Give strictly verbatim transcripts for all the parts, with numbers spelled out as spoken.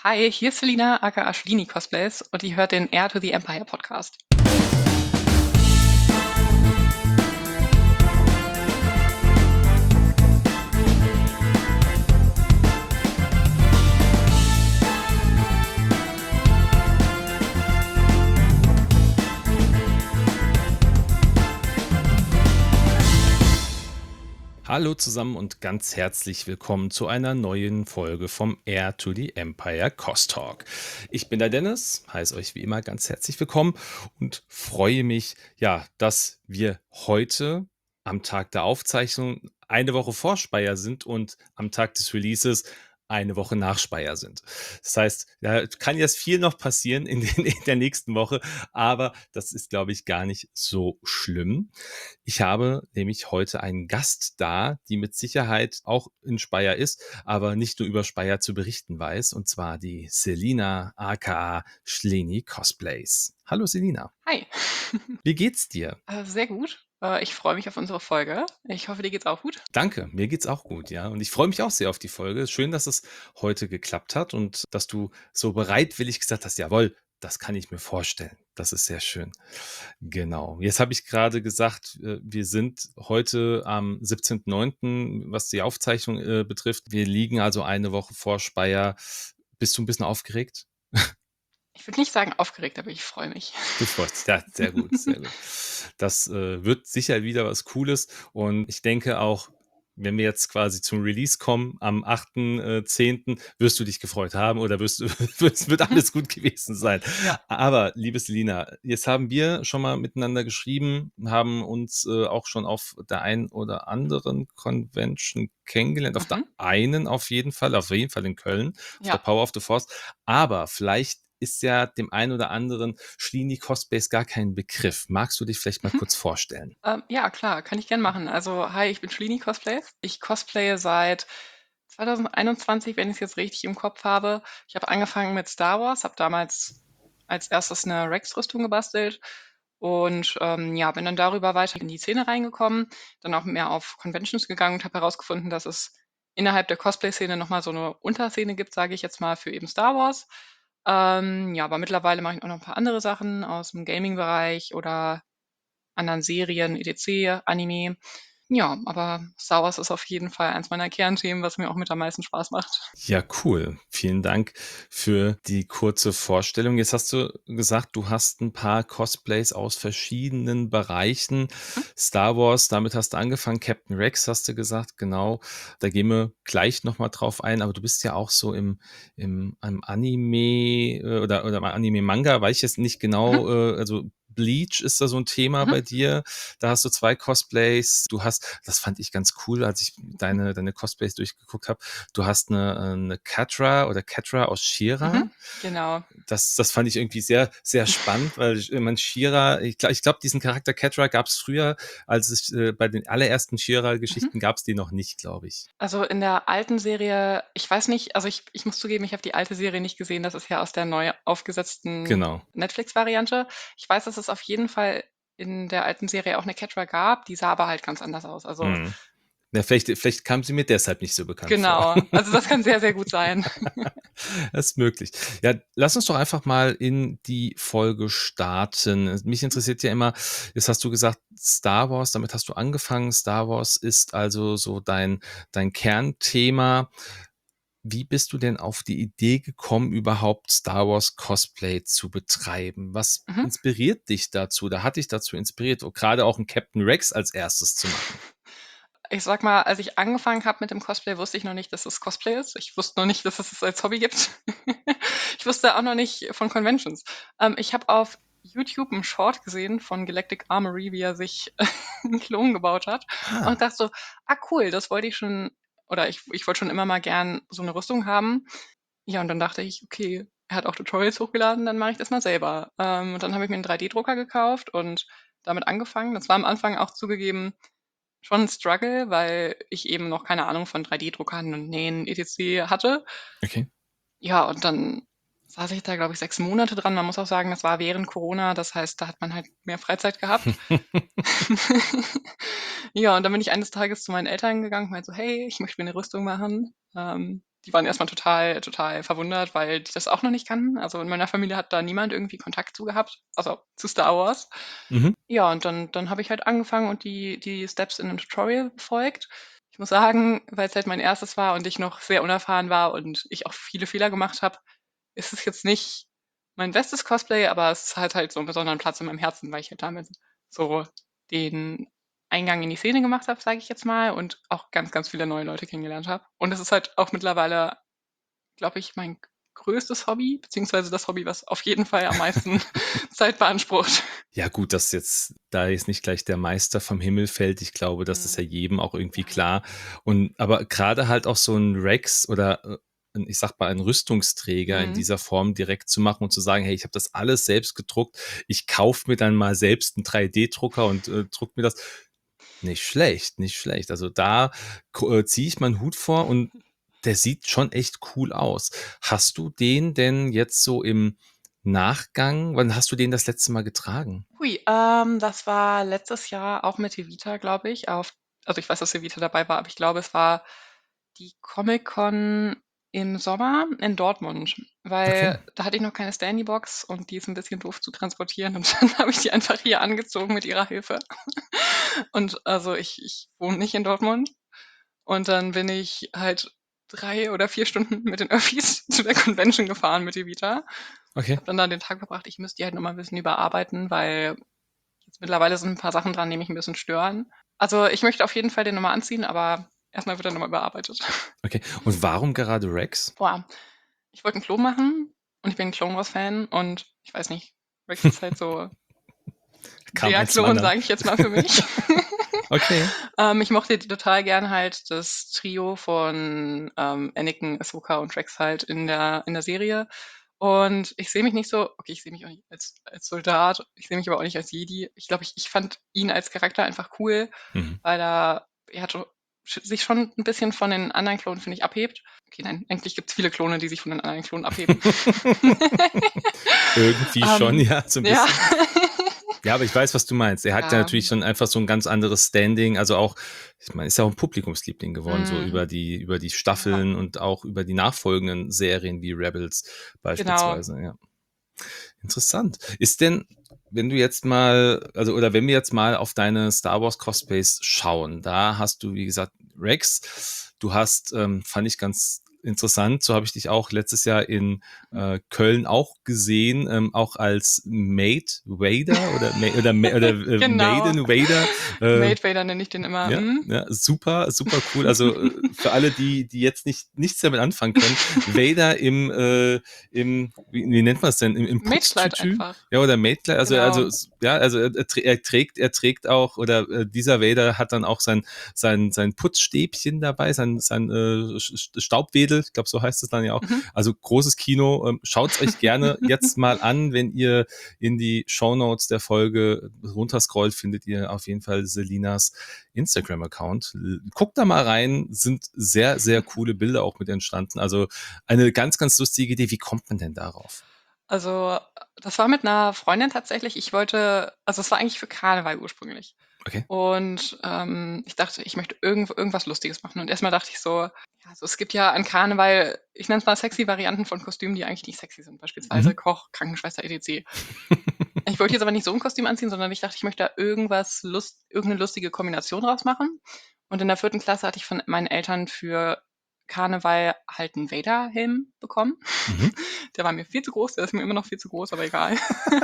Hi, hier ist Selina, aka Schlini Cosplays und ihr hört den Heir to the Empire Podcast. Hallo zusammen und ganz herzlich willkommen zu einer neuen Folge vom Heir to the Empire Cost Talk. Ich bin der Dennis, heiße euch wie immer ganz herzlich willkommen und freue mich, ja, dass wir heute am Tag der Aufzeichnung eine Woche vor Speyer sind und am Tag des Releases eine Woche nach Speyer sind. Das heißt, da kann jetzt viel noch passieren in, den, in der nächsten Woche, aber das ist, glaube ich, gar nicht so schlimm. Ich habe nämlich heute einen Gast da, die mit Sicherheit auch in Speyer ist, aber nicht nur über Speyer zu berichten weiß, und zwar die Selina aka Schleni Cosplays. Hallo Selina, Hi. wie geht's dir? Äh, sehr gut. Äh, ich freue mich auf unsere Folge. Ich hoffe, dir geht's auch gut. Danke, mir geht's auch gut, ja. Und ich freue mich auch sehr auf die Folge. Schön, dass es heute geklappt hat und dass du so bereitwillig gesagt hast, jawohl, das kann ich mir vorstellen. Das ist sehr schön. Genau. Jetzt habe ich gerade gesagt, äh, wir sind heute am siebzehnten neunten, was die Aufzeichnung äh, betrifft. Wir liegen also eine Woche vor Speyer. Bist du ein bisschen aufgeregt? Ich würde nicht sagen aufgeregt, aber ich freue mich. Du freust dich. Ja, sehr gut, sehr gut. Das äh, wird sicher wieder was Cooles. Und ich denke auch, wenn wir jetzt quasi zum Release kommen, am achten äh, zehnten wirst du dich gefreut haben oder wirst du, es wird Mhm. alles gut gewesen sein. Ja. Aber, liebe Selina, jetzt haben wir schon mal miteinander geschrieben, haben uns äh, auch schon auf der einen oder anderen Convention kennengelernt, auf der Mhm. einen auf jeden Fall, auf jeden Fall in Köln, auf der Ja. Power of the Force. Aber vielleicht ist ja dem einen oder anderen Schlini Cosplays gar kein Begriff. Magst du dich vielleicht mal Mhm. kurz vorstellen? Ähm, ja, klar, kann ich gern machen. Also, hi, ich bin Schlini Cosplays. Ich cosplaye seit zwanzig einundzwanzig, wenn ich es jetzt richtig im Kopf habe. Ich habe angefangen mit Star Wars, habe damals als erstes eine Rex-Rüstung gebastelt und ähm, ja, bin dann darüber weiter in die Szene reingekommen, dann auch mehr auf Conventions gegangen und habe herausgefunden, dass es innerhalb der Cosplay-Szene nochmal so eine Unterszene gibt, sage ich jetzt mal, für eben Star Wars. Ähm, ja, aber mittlerweile mache ich auch noch ein paar andere Sachen aus dem Gaming-Bereich oder anderen Serien, et cetera, Anime. Ja, aber Star Wars ist auf jeden Fall eins meiner Kernthemen, was mir auch mit am meisten Spaß macht. Ja, cool. Vielen Dank für die kurze Vorstellung. Jetzt hast du gesagt, du hast ein paar Cosplays aus verschiedenen Bereichen. Mhm. Star Wars, damit hast du angefangen. Captain Rex hast du gesagt, genau. Da gehen wir gleich noch mal drauf ein. Aber du bist ja auch so im im im Anime, äh, oder oder im Anime-Manga, weiß ich jetzt nicht Mhm. genau, äh, also Bleach ist da so ein Thema Mhm. bei dir. Da hast du zwei Cosplays. Du hast, das fand ich ganz cool, als ich deine deine Cosplays durchgeguckt habe. Du hast eine, äh, eine Catra oder Catra aus Mhm. She-Ra. Genau. Das, das fand ich irgendwie sehr, sehr spannend, weil ich, man She-Ra, ich glaube, ich glaub, diesen Charakter Catra gab es früher, als es äh, bei den allerersten Mhm. She-Ra-Geschichten gab es die noch nicht, glaube ich. Also in der alten Serie, ich weiß nicht, also ich, ich muss zugeben, ich habe die alte Serie nicht gesehen. Das ist ja aus der neu aufgesetzten Genau. Netflix-Variante. Ich weiß, dass es auf jeden Fall in der alten Serie auch eine Catra gab, die sah aber halt ganz anders aus. Also Mhm. Ja, vielleicht, vielleicht kam sie mir deshalb nicht so bekannt vor. genau, also das kann sehr, sehr gut sein. Das ist möglich. Ja, lass uns doch einfach mal in die Folge starten. Mich interessiert ja immer, jetzt hast du gesagt, Star Wars, damit hast du angefangen. Star Wars ist also so dein, dein Kernthema. Wie bist du denn auf die Idee gekommen, überhaupt Star Wars Cosplay zu betreiben? Was Mhm. inspiriert dich dazu? Da hat dich dazu inspiriert, oh, gerade auch einen Captain Rex als erstes zu machen. Ich sag mal, als ich angefangen habe mit dem Cosplay, wusste ich noch nicht, dass es Cosplay ist. Ich wusste noch nicht, dass es es als Hobby gibt. Ich wusste auch noch nicht von Conventions. Ähm, ich habe auf YouTube 'n Short gesehen von Galactic Armory, wie er sich 'n Klon gebaut hat und Ah, dachte so: „Ah cool, das wollte ich schon oder ich ich wollte schon immer mal gern so 'ne Rüstung haben.“ Ja, und dann dachte ich: „Okay, er hat auch Tutorials hochgeladen, dann mache ich das mal selber.“ Ähm, und dann habe ich mir 'n drei D-Drucker gekauft und damit angefangen. Das war am Anfang auch zugegeben schon 'n Struggle, weil ich eben noch keine Ahnung von drei D-Druckern und Nähen et cetera hatte. okay. Ja, und dann saß ich da, glaube ich, sechs Monate dran. Man muss auch sagen, das war während Corona, das heißt, da hat man halt mehr Freizeit gehabt. Ja, und dann bin ich eines Tages zu meinen Eltern gegangen und meinte so: „Hey, ich möchte mir 'ne Rüstung machen.“ Ähm, die waren erstmal total total verwundert, weil die das auch noch nicht kannten. Also, in meiner Familie hat da niemand irgendwie Kontakt zu gehabt, also zu Star Wars. Mhm. Ja, und dann dann habe ich halt angefangen und die die Steps in 'nem Tutorial befolgt. Ich muss sagen, weil's halt mein erstes war und ich noch sehr unerfahren war und ich auch viele Fehler gemacht habe, ist es jetzt nicht mein bestes Cosplay, aber es hat halt so 'n besonderen Platz in meinem Herzen, weil ich halt damit so den Eingang in die Szene gemacht habe, sage ich jetzt mal, und auch ganz, ganz viele neue Leute kennengelernt habe. Und es ist halt auch mittlerweile, glaube ich, mein g größtes Hobby, beziehungsweise das Hobby, was auf jeden Fall am meisten Zeit beansprucht. Ja gut, dass jetzt da jetzt nicht gleich der Meister vom Himmel fällt. Ich glaube, das ist Mhm. ja jedem auch irgendwie Ja. klar. Und aber gerade halt auch so 'n Rex oder, äh, 'n ich sage mal, ein Rüstungsträger in Mhm. dieser Form direkt zu machen und zu sagen: „Hey, ich habe das alles selbst gedruckt. Ich kaufe mir dann mal selbst 'n drei D-Drucker und, äh, drucke mir das.“ Nicht schlecht, nicht schlecht. Also, da ko äh, ziehe ich meinen Hut vor und der sieht schon echt cool aus. Hast du den denn jetzt so im Nachgang wann hast du den das letzte Mal getragen? Ui, ähm, das war letztes Jahr auch mit Evita, glaube ich, auf also, ich weiß, dass Evita dabei war, aber ich glaube, es war die Comic-Con im Sommer in Dortmund, Okay. weil da hatte ich noch keine Standee-Box und die ist 'n bisschen doof zu transportieren und dann habe ich die einfach hier angezogen mit ihrer Hilfe. Und also, ich ich wohne nicht in Dortmund und dann bin ich halt drei oder vier Stunden mit den Öffis zu der Convention gefahren mit Evita. Okay. Habe dann da den Tag verbracht. Ich müsste die halt noch mal 'n bisschen überarbeiten, weil jetzt mittlerweile sind 'n paar Sachen dran, die mich 'n bisschen stören. Also, ich möchte auf jeden Fall den noch mal anziehen, aber erst mal wird er noch mal überarbeitet. Okay. Und warum gerade Rex? Boah, ich wollte 'n Klon machen und ich bin 'n Clone Wars Fan und ich weiß nicht, Rex ist halt so Kam der eins zum Klon, anderen. sage ich jetzt mal für mich. Okay. Ähm, ich mochte total gern halt das Trio von, ähm, Anakin, Ahsoka und Rex halt in der in der Serie. Und ich sehe mich nicht so okay, ich sehe mich auch nicht als als Soldat, ich sehe mich aber auch nicht als Jedi. Ich glaube, ich ich fand ihn als Charakter einfach cool, Mhm. weil er er hatte sch sich schon 'n bisschen von den anderen Klonen, finde ich, abhebt. Okay, nein, eigentlich gibt's viele Klone, die sich von den anderen Klonen abheben. Irgendwie schon, Ähm, ja, so 'n ja. bisschen. Ja, aber ich weiß, was du meinst. Er hat ja Ja. natürlich schon einfach so 'n ganz anderes Standing. Also, auch ich meine, ist ja auch 'n Publikumsliebling geworden, so Mhm. über die über die Ja. Staffeln und auch über die nachfolgenden Serien wie Rebels Genau. beispielsweise, ja. Interessant. Ist denn, wenn du jetzt mal also, oder wenn wir jetzt mal auf deine Star Wars Cosplays schauen, da hast du, wie gesagt, Rex. Du hast, ähm, fand ich ganz interessant, so habe ich dich auch letztes Jahr in, Mhm. äh, Köln auch gesehen, ähm, auch als Maid Vader oder Ma oder Ma oder, äh, Genau. Maiden Vader. Äh, Maid Vader nenne ich den immer, ja, mhm. ja, super, super cool. Also, äh, für alle, die die jetzt nicht nichts damit anfangen können, Vader im, äh im wie wie nennt man's denn? Im im Maidkleid Putztütü? einfach. Ja, oder Maidkleid, also also Genau. s ja, also er er trä er trägt er trägt auch oder, äh, dieser Vader hat dann auch sein sein sein Putzstäbchen dabei, sein sein, äh, Sch Sch Staubwedel, ich glaube, so heißt es dann ja auch. Mhm. Also, großes Kino. Ähm, schaut's euch gerne jetzt mal an, wenn ihr in die Shownotes der Folge runterscrollt, findet ihr auf jeden Fall Selinas Instagram-Account. L guckt da mal rein, sind sehr, sehr coole Bilder auch mit entstanden. Also, eine ganz, ganz lustige Idee. Wie kommt man denn darauf? Also, das war mit 'ner Freundin tatsächlich. Ich wollte also, es war eigentlich für Karneval ursprünglich. Okay. Und, ähm, ich dachte, ich möchte irgendw irgendwas Lustiges machen. Und erst mal dachte ich so: „Ja, also, es gibt ja an Karneval, ich nenne es mal sexy Varianten von Kostümen, die eigentlich nicht sexy sind, beispielsweise Mhm. Koch, Krankenschwester, et cetera. Ich wollte jetzt aber nicht so 'n Kostüm anziehen, sondern ich dachte, ich möchte da irgendwas Lust irgend 'ne lustige Kombination draus machen. Und in der vierten Klasse hatte ich von meinen Eltern für Karneval halt 'n Vader-Helm bekommen. Mhm. Der war mir viel zu groß, der ist mir immer noch viel zu groß, aber egal.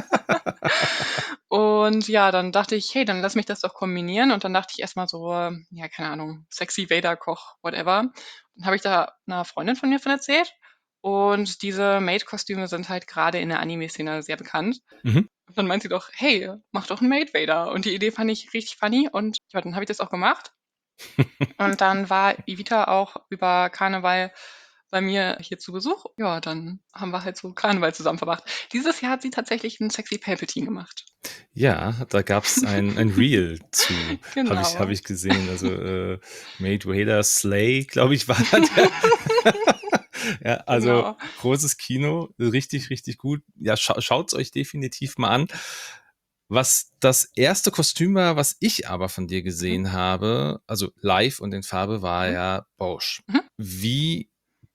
Und ja, dann dachte ich: „Hey, dann lass mich das doch kombinieren.“ Und dann dachte ich erst mal so, ja, keine Ahnung, sexy Vader, Koch, whatever. Dann habe ich da 'ner Freundin von mir von erzählt und diese Maid-Kostüme sind halt grade in der Anime-Szene sehr bekannt. Mhm. Und dann meint sie doch: „Hey, mach doch 'n Maid Vader.“ Und die Idee fand ich richtig funny und ja, dann habe ich das auch gemacht. Und dann war Evita auch über Karneval bei mir hier zu Besuch. Ja, dann haben wir halt so Karneval zusammen verbracht. Dieses Jahr hat sie tatsächlich 'n sexy Palpatine gemacht. Ja, da gab's ein ein Reel zu, habe ich habe Genau. ich gesehen. Also, äh, Maid Vader Slay, glaube ich, war der. Ja, also, Genau. großes Kino, richtig, richtig gut. Ja, schau schaut's euch definitiv mal an. Was das erste Kostüm war, was ich aber von dir Mhm. gesehen habe, also live und in Farbe, war Mhm. ja Boushh. Mhm. Wie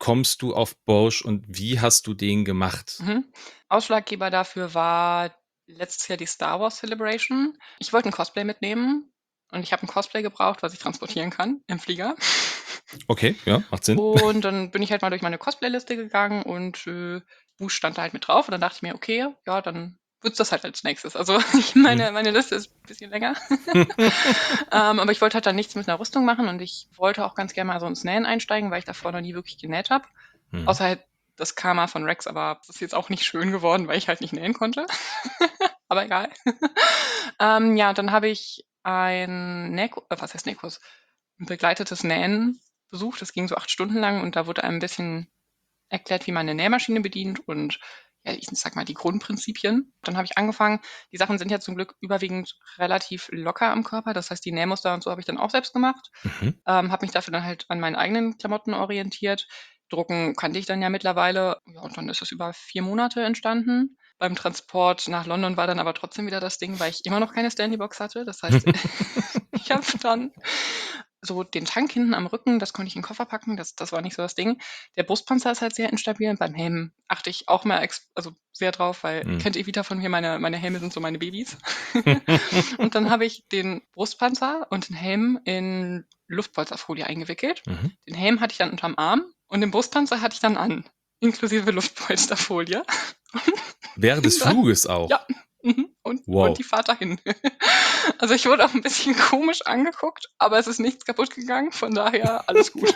kommst du auf Bosch und wie hast du den gemacht? Mhm. Ausschlaggeber dafür war letztes Jahr die Star Wars Celebration. Ich wollte 'n Cosplay mitnehmen und ich habe 'n Cosplay gebraucht, was ich transportieren kann im Flieger. Okay, ja, macht Sinn. Und dann bin ich halt mal durch meine Cosplay-Liste gegangen und, äh, Bush stand da halt mit drauf und dann dachte ich mir: „Okay, ja, dann wird's das halt als Nächstes." Also, ich Mhm. meine meine Liste ist bisschen länger. Ähm, aber ich wollte halt dann nichts mit 'ner Rüstung machen und ich wollte auch ganz gern mal so ins Nähen einsteigen, weil ich davor noch nie wirklich genäht habe. Mhm. Außer halt das Karma von Rex, aber das ist jetzt auch nicht schön geworden, weil ich halt nicht nähen konnte. Aber egal. Ähm, ja, dann habe ich ein Nähku äh, was heißt Nähkurs? 'N begleitetes Nähen besucht. Das ging so acht Stunden lang und da wurde einem 'n bisschen erklärt, wie man 'ne Nähmaschine bedient und, ja, ich sage mal, die Grundprinzipien. Dann habe ich angefangen die Sachen sind ja zum Glück überwiegend relativ locker am Körper. Das heißt, die Nähmuster und so habe ich dann auch selbst gemacht. Mhm. Ähm, habe mich dafür dann halt an meinen eigenen Klamotten orientiert. Drucken kannte ich dann ja mittlerweile. Ja, und dann ist es über vier Monate entstanden. Beim Transport nach London war dann aber trotzdem wieder das Ding, weil ich immer noch keine Stanley-Box hatte. Das heißt, ich habe dann so den Tank hinten am Rücken, das konnte ich in 'n Koffer packen, das das war nicht so das Ding. Der Brustpanzer ist halt sehr instabil und beim Helm achte ich auch mehr ex also, sehr drauf, weil Mhm. kennt ihr Vita von mir, meine meine Helme sind so meine Babys. Und dann habe ich den Brustpanzer und den Helm in Luftpolsterfolie eingewickelt. Mhm. Den Helm hatte ich dann unterm Arm und den Brustpanzer hatte ich dann an, inklusive Luftpolsterfolie. Während des Und dann Fluges auch? ja, mhm, und und Wow. die Fahrt dahin. Also, ich wurde auch 'n bisschen komisch angeguckt, aber es ist nichts kaputt gegangen, von daher alles gut.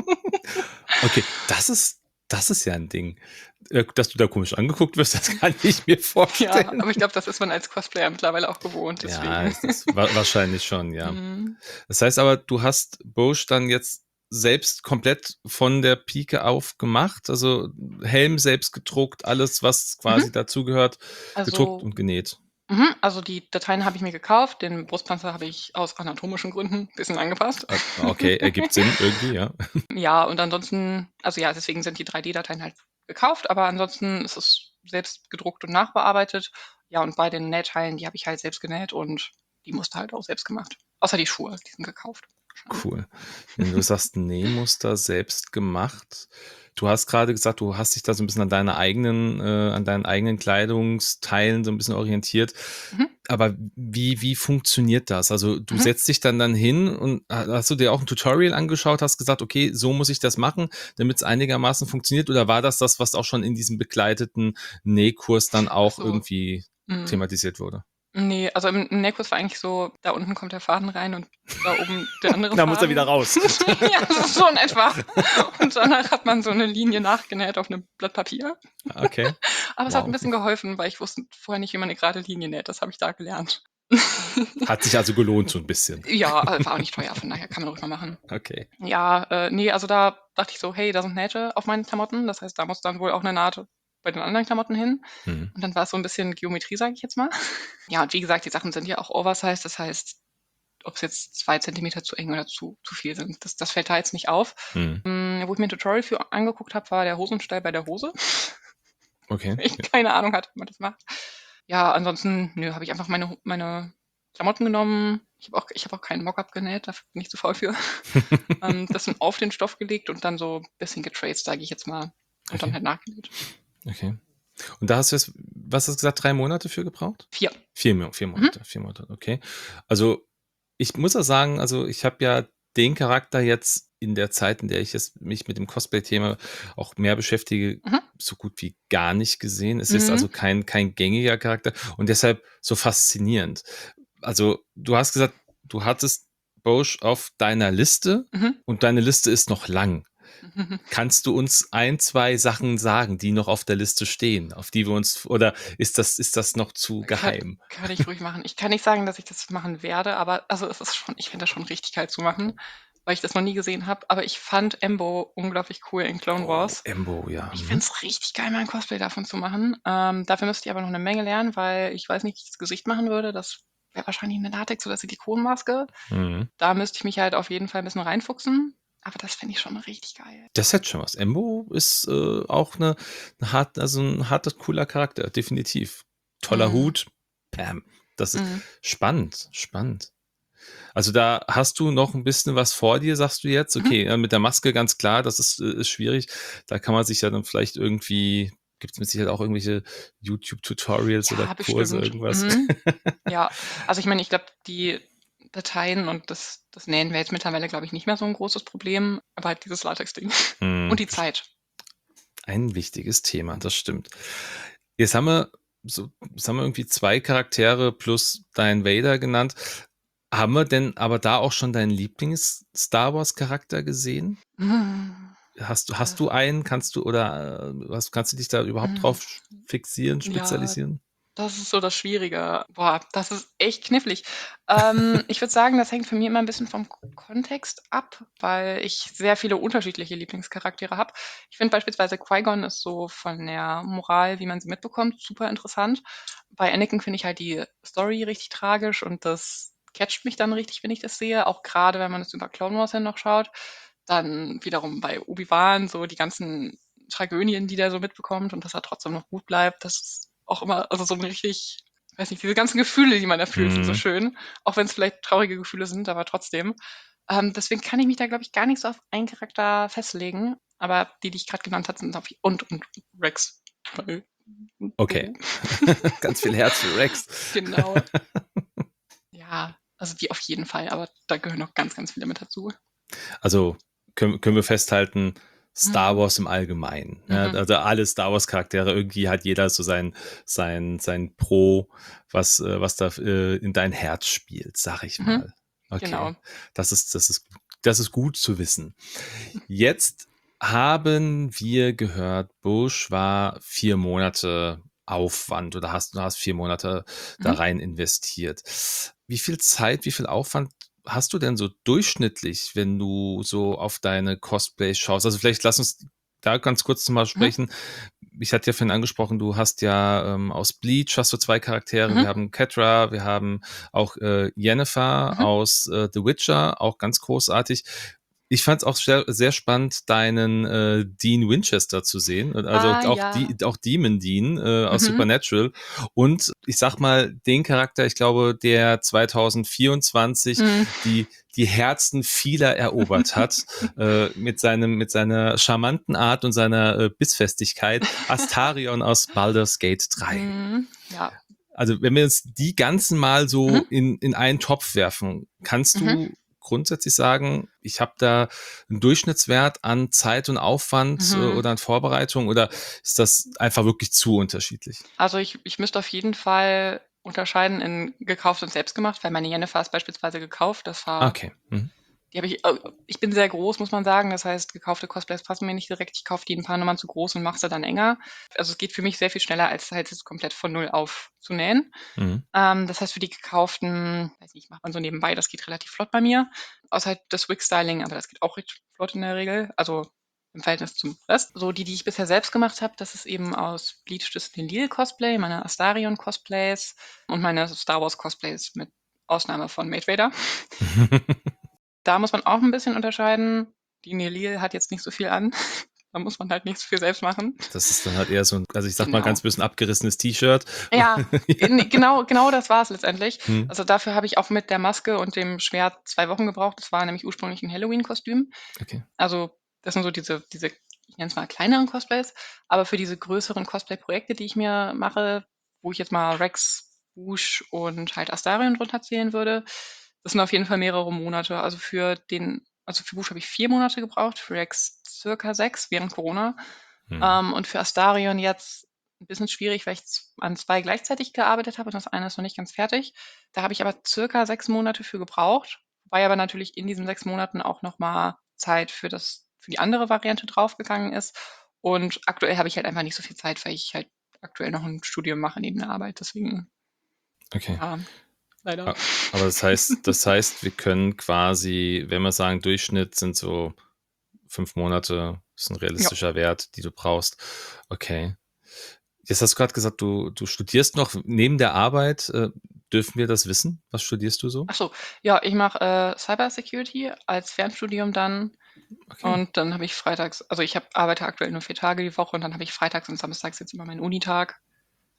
Okay, das ist das ist ja 'n Ding. Äh, dass du da komisch angeguckt wirst, das kann ich mir Ja, vorstellen. aber ich glaube, das ist man als Cosplayer mittlerweile auch gewohnt, Ja, deswegen. es ist wa wahrscheinlich schon, ja. Mhm. Das heißt aber, du hast Bosch dann jetzt selbst komplett von der Pike auf gemacht, also, Helm selbst gedruckt, alles, was quasi Mhm. dazugehört, gedruckt Also und genäht? mhm, also, die Dateien habe ich mir gekauft, den Brustpanzer habe ich aus anatomischen Gründen bisschen angepasst. O okay, ergibt Sinn irgendwie, ja. Ja, und ansonsten also, ja, deswegen sind die drei D-Dateien halt gekauft, aber ansonsten ist es selbst gedruckt und nachbearbeitet. Ja, und bei den Nähteilen, die habe ich halt selbst genäht und die Muster halt auch selbst gemacht. Außer die Schuhe, die sind gekauft. Schade. Cool. Wenn du sagst, Nähmuster selbst gemacht. Du hast grade gesagt, du hast dich da so 'n bisschen an deine eigenen äh, an deinen eigenen Kleidungsteilen so 'n bisschen orientiert. Mhm. Aber wie wie funktioniert das? Also, du Mhm. setzt dich dann dann hin und ha hast du dir auch 'n Tutorial angeschaut, hast gesagt: „Okay, so muss ich das machen, damit's einigermaßen funktioniert“, oder war das das, was auch schon in diesem begleiteten Nähkurs dann Ach auch so. irgendwie Mhm. thematisiert wurde? Ne, also, im im Nähkurs war eigentlich so, da unten kommt der Faden rein und da oben der andere Da muss er wieder Faden. raus. Ja, so in etwa. Und danach hat man so 'ne Linie nachgenäht auf 'nem Blatt Papier. Okay, Aber es hat 'n wow. bisschen geholfen, weil ich wusste vorher nicht, wie man 'ne gerade Linie näht. Das habe ich da gelernt. Hat sich also gelohnt so 'n bisschen. Ja, äh, war auch nicht teuer, von daher kann man ruhig mal machen. Okay. Ja, äh, ne, also, da dachte ich so: „Hey, da sind Nähte auf meinen Klamotten, das heißt, da muss dann wohl auch 'ne Naht bei den anderen Klamotten hin." Mhm. Und dann war's so 'n bisschen Geometrie, sage ich jetzt mal. Ja, und wie gesagt, die Sachen sind ja auch oversized, das heißt, ob's jetzt zwei Zentimeter zu eng oder zu zu viel sind, das das fällt da jetzt nicht auf. Mhm. Hm, wo ich mir 'n Tutorial für angeguckt habe, war der Hosenstall bei der Hose. Okay, Weil ich ja. keine Ahnung hatte, wie man das macht. Ja, ansonsten, nö, habe ich einfach meine Ho meine Klamotten genommen. Ich habe auch ich habe auch keinen Mock-up genäht, dafür bin ich zu faul für. Ähm, das dann auf den Stoff gelegt und dann so bisschen getraced, sage ich jetzt mal, und dann Okay. halt nachgenäht. Okay. Und da hast du jetzt, was hast du gesagt, drei Monate für gebraucht? vier. vier Mo vier Mhm. Monate, vier Monate, okay. Also, ich muss ja sagen, also, ich habe ja den Charakter jetzt in der Zeit, in der ich jetzt mich mit dem Cosplay-Thema auch mehr beschäftige, Mhm. so gut wie gar nicht gesehen. Es ist Mhm. also kein kein gängiger Charakter und deshalb so faszinierend. Also, du hast gesagt, du hattest Bosch auf deiner Liste Mhm. und deine Liste ist noch lang. Kannst du uns ein, zwei Sachen sagen, die noch auf der Liste stehen, auf die wir uns oder ist das ist das noch zu Ka geheim? kann ich ruhig machen. Ich kann nicht sagen, dass ich das machen werde, aber also, es ist schon ich finde das schon richtig geil zu machen, weil ich das noch nie gesehen habe. Aber ich fand Embo unglaublich cool in Clone Oh, Wars. Embo, ja. Ich Mhm. fände es richtig geil, mal 'n Cosplay davon zu machen. Ähm, dafür müsste ich aber noch 'ne Menge lernen, weil ich weiß nicht, wie ich das Gesicht machen würde. Das wäre wahrscheinlich 'ne Latex oder Silikonmaske. Mhm. Da müsste ich mich halt auf jeden Fall 'n bisschen reinfuchsen, aber das fände ich schon richtig geil. Das hätte schon was. Embo ist, äh, auch 'ne 'ne hart also, 'n harter, cooler Charakter, definitiv. Toller Mhm. Hut, Pam. Das ist Mhm. spannend, spannend. Also da hast du noch ein bisschen was vor dir, sagst du jetzt? Mhm. Okay, äh, mit der Maske ganz klar, das ist, äh, ist schwierig. Da kann man sich ja dann vielleicht irgendwie, gibt es mit Sicherheit auch irgendwelche YouTube-Tutorials oder Ja, Kurse, bestimmt. irgendwas? Mhm. Ja, also ich meine, ich glaube, die Dateien und das das Nähen wäre jetzt mittlerweile, glaube ich, nicht mehr so ein großes Problem, aber halt dieses Latex-Ding und Hm, die Zeit. ein wichtiges Thema, das stimmt. Jetzt haben wir so, jetzt haben wir irgendwie zwei Charaktere plus deinen Vader genannt. Haben wir denn aber da auch schon deinen Lieblings-Star Wars-Charakter gesehen? Mhm. Hast du hast Das du einen? Kannst du oder, äh, was kannst du dich da überhaupt mhm. drauf fixieren, Ja, spezialisieren? das ist so das Schwierige. Boah, das ist echt knifflig. Ähm, ich würde sagen, das hängt für mich immer ein bisschen vom K Kontext ab, weil ich sehr viele unterschiedliche Lieblingscharaktere habe. Ich finde beispielsweise Qui-Gon ist so von der Moral, wie man sie mitbekommt, super interessant. Bei Anakin finde ich halt die Story richtig tragisch und das catcht mich dann richtig, wenn ich das sehe, auch gerade wenn man es über Clone Wars hin noch schaut. Dann wiederum bei Obi-Wan so die ganzen Tragödien, die der so mitbekommt und dass er trotzdem noch gut bleibt, das ist auch immer, also so ein richtig, weiß nicht, diese ganzen Gefühle, die man da fühlt, sind so Mhm. schön, auch wenn es vielleicht traurige Gefühle sind, aber trotzdem. Ähm, deswegen kann ich mich da, glaube ich, gar nicht so auf einen Charakter festlegen, aber die, die ich gerade genannt habe, sind auf und und Rex. Weil Okay. Bobo. Ganz viel Herz für Rex. Genau. Ja, also die auf jeden Fall, aber da gehören noch ganz, ganz viele mit dazu. Also können, können wir festhalten, Star Mhm. Wars im Allgemeinen. Ja, Mhm. also alle Star Wars Charaktere, irgendwie hat jeder so sein, sein, sein Pro, was, äh, was da äh, in dein Herz spielt, sag ich Mhm. mal. Okay. Genau. Das ist, das ist, das ist gut zu wissen. Jetzt haben wir gehört, Bush war vier Monate Aufwand oder hast, du hast vier Monate da Mhm. rein investiert. Wie viel Zeit, wie viel Aufwand hast du denn so durchschnittlich, wenn du so auf deine Cosplays schaust? Also vielleicht lass uns da ganz kurz mal Mhm. sprechen. Ich hatte ja vorhin angesprochen, du hast ja ähm, aus Bleach hast du zwei Charaktere. Mhm. Wir haben Catra, wir haben auch äh, Yennefer Mhm. aus äh, The Witcher, auch ganz großartig. Ich fand es auch sehr, sehr spannend, deinen äh, Dean Winchester zu sehen. Also Ah auch, ja. die, auch Demon Dean äh, aus Mhm. Supernatural. Und ich sag mal, den Charakter, ich glaube, der zwanzig vierundzwanzig Mhm. die, die Herzen vieler erobert hat, äh, mit, seinem, mit seiner charmanten Art und seiner äh, Bissfestigkeit, Astarion aus Baldur's Gate drei. Mhm. Ja. Also wenn wir uns die ganzen mal Mhm. so in, in einen Topf werfen, kannst Mhm. du grundsätzlich sagen, ich habe da einen Durchschnittswert an Zeit und Aufwand äh, Mhm. oder an Vorbereitung oder ist das einfach wirklich zu unterschiedlich? Also, ich ich müsste auf jeden Fall unterscheiden in gekauft und selbstgemacht, weil meine Jennifer ist beispielsweise gekauft. Das war Okay. Mhm. die habe ich äh, ich bin sehr groß, muss man sagen. Das heißt, gekaufte Cosplays passen mir nicht direkt. Ich kaufe die 'n paar Nummern zu groß und mache sie dann enger. Also, es geht für mich sehr viel schneller, als halt jetzt komplett von null auf zu nähen. Mhm. Ähm, das heißt, für die gekauften, weiß nicht, macht man so nebenbei, das geht relativ flott bei mir. Außer halt das Wig-Styling, aber das geht auch recht flott in der Regel, also im Verhältnis zum Rest. So die, die ich bisher selbst gemacht habe, das ist eben aus Bleach das Lil-Cosplay, meine Astarion-Cosplays und meine Star Wars-Cosplays mit Ausnahme von Mace Vader. Da muss man auch ein bisschen unterscheiden. Die Nelil hat jetzt nicht so viel an. Da muss man halt nicht so viel selbst machen. Das ist dann halt eher so ein, also ich sag mal Genau. ganz bisschen abgerissenes T-Shirt. Ja, Ja. gen genau genau das war es letztendlich. Mhm. Also, dafür habe ich auch mit der Maske und dem Schwert zwei Wochen gebraucht. Das war nämlich ursprünglich 'n Halloween-Kostüm. Okay. Also, das sind so diese diese, ich nenne es mal kleineren Cosplays, aber für diese größeren Cosplay-Projekte, die ich mir mache, wo ich jetzt mal Rex, Rouge und halt Astarion drunter zählen würde, das sind auf jeden Fall mehrere Monate. Also, für den also, für Rouge habe ich vier Monate gebraucht, für Rex circa sechs während Corona. Mhm. Ähm, und für Astarion jetzt 'n bisschen schwierig, weil ich z an zwei gleichzeitig gearbeitet habe und das eine ist noch nicht ganz fertig. Da habe ich aber circa sechs Monate für gebraucht, wobei aber natürlich in diesen sechs Monaten auch noch mal Zeit für das für die andere Variante draufgegangen ist. Und aktuell habe ich halt einfach nicht so viel Zeit, weil ich halt aktuell noch 'n Studium mache neben der Arbeit, deswegen, Okay. ja, leider. A aber das heißt das heißt, wir können quasi, wenn wir sagen, Durchschnitt sind so fünf Monate, ist ein Ja. realistischer Wert, die du brauchst. Okay. Jetzt hast du gerade gesagt, du du studierst noch neben der Arbeit. Äh, dürfen wir das wissen? Was studierst du so? Ach so, ja, ich mache, äh, Cybersecurity als Fernstudium dann Okay. und dann habe ich freitags also, ich habe arbeite aktuell nur vier Tage die Woche und dann habe ich freitags und samstags jetzt immer meinen Unitag.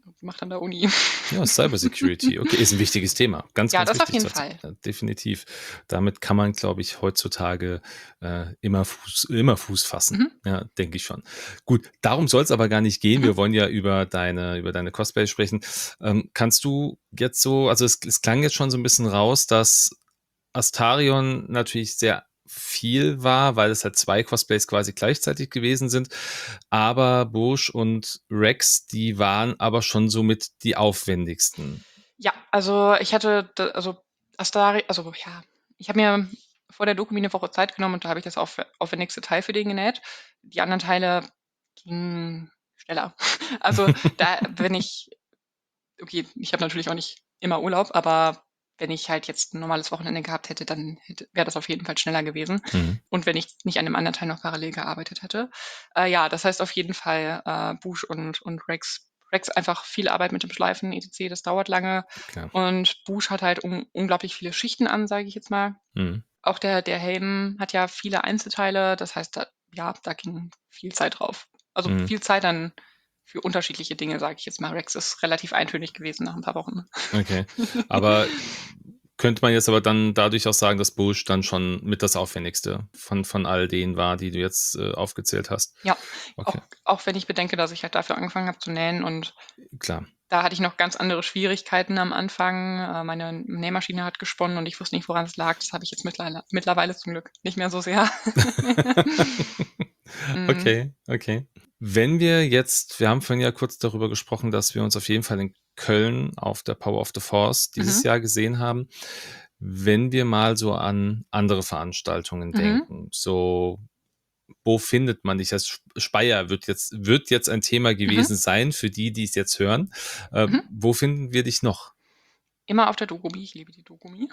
macht an der Uni. Ja, Cybersecurity, okay, ist ein wichtiges Thema. Ganz, Ja, ganz das auf wichtig jeden zurzeit. Fall. Ja, definitiv. Damit kann man, glaube ich, heutzutage äh, immer Fuß, immer Fuß fassen. Mhm. Ja, denke ich schon. Gut, darum soll es aber gar nicht gehen. Mhm. Wir wollen ja über deine, über deine Cosplay sprechen. Ähm, kannst du jetzt so, also es, es klang jetzt schon so ein bisschen raus, dass Astarion natürlich sehr viel war, weil es halt zwei Cosplays quasi gleichzeitig gewesen sind. Aber Bush und Rex, die waren aber schon somit die aufwendigsten. Ja, also ich hatte, da, also Astari, also ja, ich habe mir vor der Doku mir eine Woche Zeit genommen und da habe ich das auf, aufwendigste Teil für den genäht. Die anderen Teile gingen schneller. Also da, wenn ich, okay, ich habe natürlich auch nicht immer Urlaub, aber wenn ich halt jetzt ein normales Wochenende gehabt hätte, dann hätte, wäre das auf jeden Fall schneller gewesen. Mhm. Und wenn ich nicht an dem anderen Teil noch parallel gearbeitet hätte. Äh, ja, das heißt auf jeden Fall äh, Bush und, und Rex. Rex einfach viel Arbeit mit dem Schleifen, et cetera. Das dauert lange. Klar. Und Bush hat halt un unglaublich viele Schichten an, sage ich jetzt mal. Mhm. Auch der, der Helm hat ja viele Einzelteile. Das heißt, da, ja, da ging viel Zeit drauf. Also Mhm. viel Zeit dann für unterschiedliche Dinge, sage ich jetzt mal. Rex ist relativ eintönig gewesen nach ein paar Wochen. Okay. Aber könnte man jetzt aber dann dadurch auch sagen, dass Bush dann schon mit das Aufwendigste von, von all denen war, die du jetzt äh, aufgezählt hast? Ja, Okay, auch, auch wenn ich bedenke, dass ich halt dafür angefangen habe zu nähen und klar. da hatte ich noch ganz andere Schwierigkeiten am Anfang. Äh, Meine Nähmaschine hat gesponnen und ich wusste nicht, woran es lag. Das habe ich jetzt mittlerweile, mittlerweile zum Glück nicht mehr so sehr. Mhm. Okay, okay. Wenn wir jetzt, wir haben vorhin ja kurz darüber gesprochen, dass wir uns auf jeden Fall in Köln auf der Power of the Force dieses Mhm. Jahr gesehen haben. Wenn wir mal so an andere Veranstaltungen Mhm. denken, so wo findet man dich? Das Speyer wird jetzt, wird jetzt ein Thema Mhm. gewesen sein für die, die es jetzt hören. Äh, Mhm. wo finden wir dich noch? Immer auf der Dokumi. Ich liebe die Dokumi.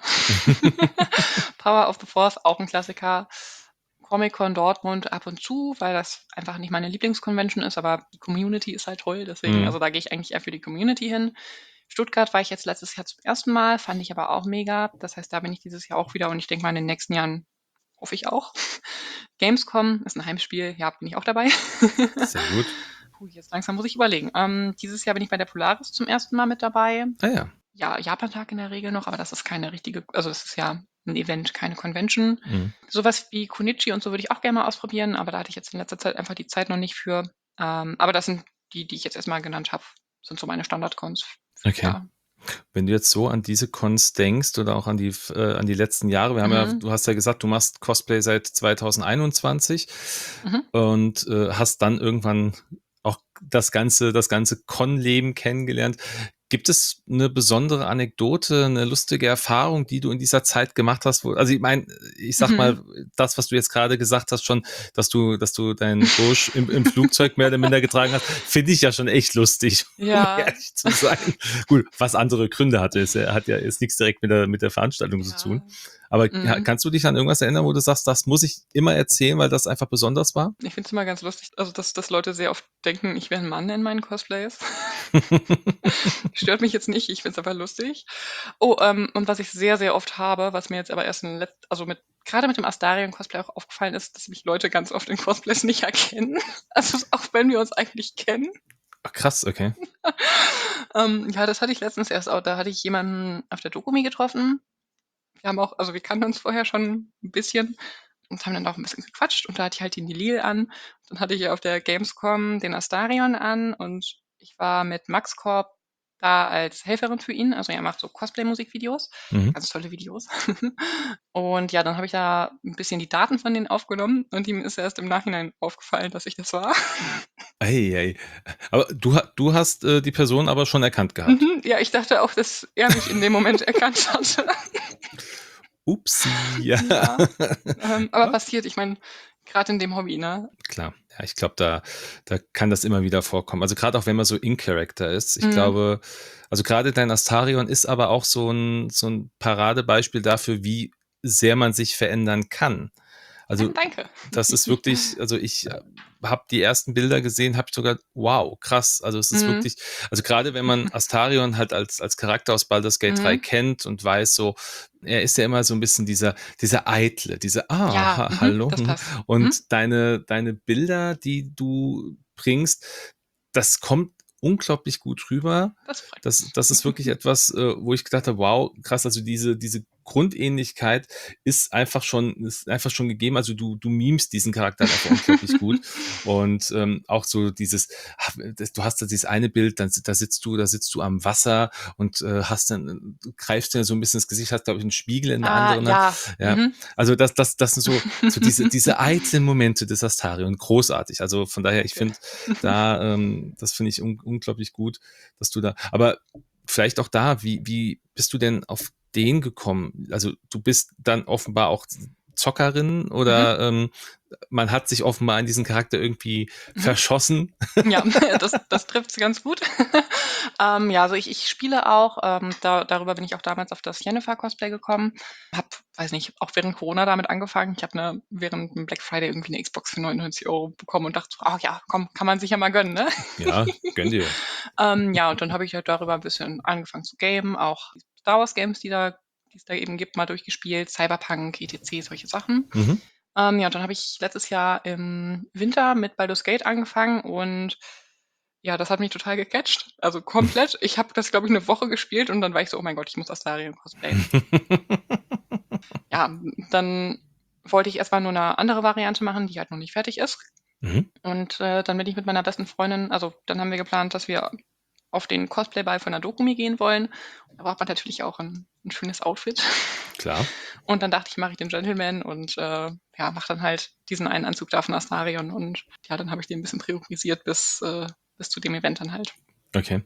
Power of the Force, auch ein Klassiker. Comic-Con Dortmund ab und zu, weil das einfach nicht meine Lieblingsconvention ist, aber die Community ist halt toll, deswegen, Mhm. also da gehe ich eigentlich eher für die Community hin. Stuttgart war ich jetzt letztes Jahr zum ersten Mal, fand ich aber auch mega. Das heißt, da bin ich dieses Jahr auch wieder und ich denke mal in den nächsten Jahren hoffe ich auch. Gamescom ist ein Heimspiel, ja, bin ich auch dabei. Sehr gut. Puh, jetzt langsam muss ich überlegen. Ähm, dieses Jahr bin ich bei der Polaris zum ersten Mal mit dabei. Ah ja. Ja, Japantag in der Regel noch, aber das ist keine richtige, also das ist ja ein Event, keine Convention. Mhm. Sowas wie Konichi und so würde ich auch gerne mal ausprobieren, aber da hatte ich jetzt in letzter Zeit einfach die Zeit noch nicht für. Ähm, aber das sind die, die ich jetzt erstmal genannt habe, sind so meine Standard-Cons. Okay. Ja. Wenn du jetzt so an diese Cons denkst oder auch an die, äh, an die letzten Jahre, wir haben ja, Mhm. du hast ja gesagt, du machst Cosplay seit zwanzig einundzwanzig Mhm. und äh, hast dann irgendwann auch das ganze, das ganze Con-Leben kennengelernt. Gibt es eine besondere Anekdote, eine lustige Erfahrung, die du in dieser Zeit gemacht hast? Wo, also ich meine, ich sag Mhm. mal, das, was du jetzt gerade gesagt hast, schon, dass du, dass du deinen Busch im, im Flugzeug mehr oder minder getragen hast, finde ich ja schon echt lustig, um Ja. ehrlich zu sein. Gut, was andere Gründe hatte, ist, er hat ja jetzt nichts direkt mit der, mit der Veranstaltung zu tun. Ja. Aber ja, Mhm. kannst du dich an irgendwas erinnern, wo du sagst, das muss ich immer erzählen, weil das einfach besonders war? Ich finde es immer ganz lustig, also dass, dass Leute sehr oft denken, ich wäre ein Mann in meinen Cosplays. Stört mich jetzt nicht, ich finde es aber lustig. Oh, ähm, und was ich sehr, sehr oft habe, was mir jetzt aber erst in letz also mit gerade mit dem Astarion-Cosplay auch aufgefallen ist, dass mich Leute ganz oft in Cosplays nicht erkennen. Also auch wenn wir uns eigentlich kennen. Ach, krass, okay. Ähm, ja, das hatte ich letztens erst auch. Da hatte ich jemanden auf der Dokumi getroffen. Wir haben auch, also wir kannten uns vorher schon ein bisschen und haben dann auch ein bisschen gequatscht und da hatte ich halt den Lil an. Dann hatte ich auf der Gamescom den Astarion an und ich war mit Max Korb da als Helferin für ihn. Also er macht so Cosplay-Musikvideos, Mhm. ganz tolle Videos. Und ja, dann habe ich da ein bisschen die Daten von denen aufgenommen und ihm ist erst im Nachhinein aufgefallen, dass ich das war. Ei, ei. Aber du, ha- du hast äh, die Person aber schon erkannt gehabt. Mhm, ja, ich dachte auch, dass er mich in dem Moment erkannt hatte. Upsi, ja. Ja, ähm, aber Ja, passiert, ich meine, gerade in dem Hobby, ne? klar. Ja, ich glaube, da, da kann das immer wieder vorkommen. Also gerade auch wenn man so in-Character ist. Ich Mhm. glaube, also gerade dein Astarion ist aber auch so ein, so ein Paradebeispiel dafür, wie sehr man sich verändern kann. Also Danke. das ist wirklich, also ich habe die ersten Bilder gesehen, habe sogar, wow, krass. Also es ist Mhm. wirklich, also gerade wenn man Astarion halt als, als Charakter aus Baldur's Gate drei Mhm. kennt und weiß so, er ist ja immer so ein bisschen dieser, dieser Eitle, diese, ah, Ja, ha, mhm, hallo. das mhm. passt. Mhm. Und deine, deine Bilder, die du bringst, das kommt unglaublich gut rüber. Das freut Das, mich. das ist wirklich etwas, äh, wo ich gedacht habe, wow, krass, also diese, diese Grundähnlichkeit ist einfach schon, ist einfach schon gegeben. Also du, du memest diesen Charakter halt einfach unglaublich gut. Und ähm, auch so dieses, ach, das, du hast da dieses eine Bild, dann, da sitzt du, da sitzt du am Wasser und äh, hast dann, du greifst dir so ein bisschen ins Gesicht, hast, glaube ich, einen Spiegel in der Ah, anderen Hand. ja. Ja, Mhm. also das, das, das sind so, so diese, diese eitlen Momente des Astarion, großartig. Also von daher, ich Danke. finde, da, ähm, das finde ich un unglaublich gut, dass du da, aber vielleicht auch da, wie, wie bist du denn auf den gekommen? Also du bist dann offenbar auch Zockerin Mhm. oder ähm, man hat sich offenbar in diesen Charakter irgendwie Mhm. verschossen. Ja, das, das trifft es ganz gut. ähm, ja, also ich, ich spiele auch, ähm, da, darüber bin ich auch damals auf das Yennefer-Cosplay gekommen. Hab, weiß nicht, auch während Corona damit angefangen. Ich habe ne, während dem Black Friday irgendwie eine Xbox für neunundneunzig Euro bekommen und dachte so, ach ja, komm, kann man sich ja mal gönnen, ne? Ja, gönn dir. ähm, ja, und dann habe ich halt darüber ein bisschen angefangen zu gamen, auch die Star Wars Games, die da, die es da eben gibt, mal durchgespielt, Cyberpunk, et cetera, solche Sachen. Mhm. Ähm, ja, und dann habe ich letztes Jahr im Winter mit Baldur's Gate angefangen und ja, das hat mich total gecatcht. Also komplett. Ich habe das, glaube ich, eine Woche gespielt und dann war ich so, oh mein Gott, ich muss Astarion cosplayen. Ja, dann wollte ich erstmal nur eine andere Variante machen, die halt noch nicht fertig ist. Mhm. Und äh, dann bin ich mit meiner besten Freundin, also dann haben wir geplant, dass wir auf den Cosplay-Ball von der Dokumi gehen wollen. Da braucht man natürlich auch ein, ein schönes Outfit. Klar. Und dann dachte ich, mache ich den Gentleman und äh, ja, mache dann halt diesen einen Anzug da von Astarion. Und ja, dann habe ich den ein bisschen priorisiert bis, äh, bis zu dem Event dann halt. Okay.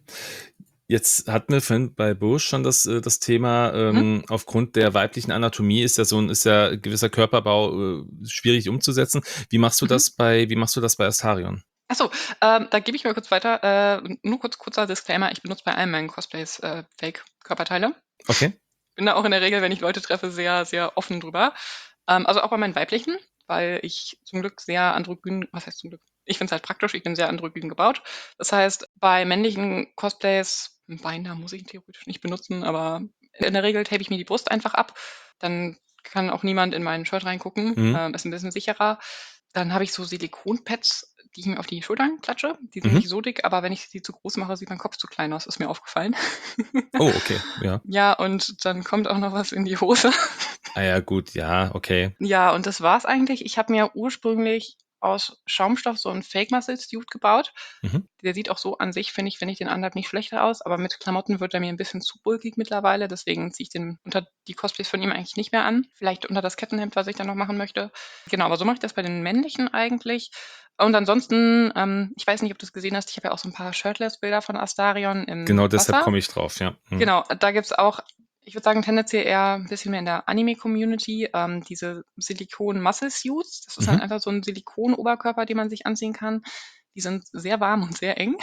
Jetzt hatten wir vorhin bei Bush schon das, äh, das Thema, Mhm. ähm, aufgrund der weiblichen Anatomie ist ja so ein, ist ja ein gewisser Körperbau äh, schwierig umzusetzen. Wie machst du Mhm. das bei, wie machst du das bei Astarion? Achso, ähm, da gebe ich mal kurz weiter. Äh, nur kurz kurzer Disclaimer, ich benutze bei allen meinen Cosplays äh, Fake-Körperteile. Okay. Bin da auch in der Regel, wenn ich Leute treffe, sehr, sehr offen drüber. Ähm, also auch bei meinen weiblichen, weil ich zum Glück sehr androgyn, was heißt zum Glück? Ich finde es halt praktisch, ich bin sehr androgyn gebaut. Das heißt, bei männlichen Cosplays, ein Binder muss ich theoretisch nicht benutzen, aber in der Regel tape ich mir die Brust einfach ab. Dann kann auch niemand in meinen Shirt reingucken. Mhm. Ähm, ist ein bisschen sicherer. Dann habe ich so Silikonpads, die ich mir auf die Schultern klatsche. Die sind Mhm. nicht so dick, aber wenn ich sie zu groß mache, sieht mein Kopf zu klein aus, ist mir aufgefallen. Oh, okay. Ja. Ja, und dann kommt auch noch was in die Hose. Ah ja, gut, ja, okay. Ja, und das war's eigentlich. Ich habe mir ursprünglich aus Schaumstoff so 'n Fake Muscle Suit gebaut. Mhm. Der sieht auch so an sich, finde ich, wenn ich den anhabe, nicht schlechter aus, aber mit Klamotten wird er mir ein bisschen zu bulkig mittlerweile, deswegen ziehe ich den unter die Cosplays von ihm eigentlich nicht mehr an. Vielleicht unter das Kettenhemd, was ich dann noch machen möchte. Genau, aber so mache ich das bei den männlichen eigentlich. Und ansonsten, ähm, ich weiß nicht, ob du's gesehen hast, ich habe ja auch so 'n paar Shirtless-Bilder von Astarion Genau im deshalb Wasser. komme ich drauf, ja. Mhm. Genau, da gibt's auch, ich würde sagen, tendenziell eher ein bisschen mehr in der Anime-Community, ähm, diese Silikon-Muscle-Suits. Das ist dann Mhm. einfach so ein Silikon-Oberkörper, den man sich anziehen kann. Die sind sehr warm und sehr eng.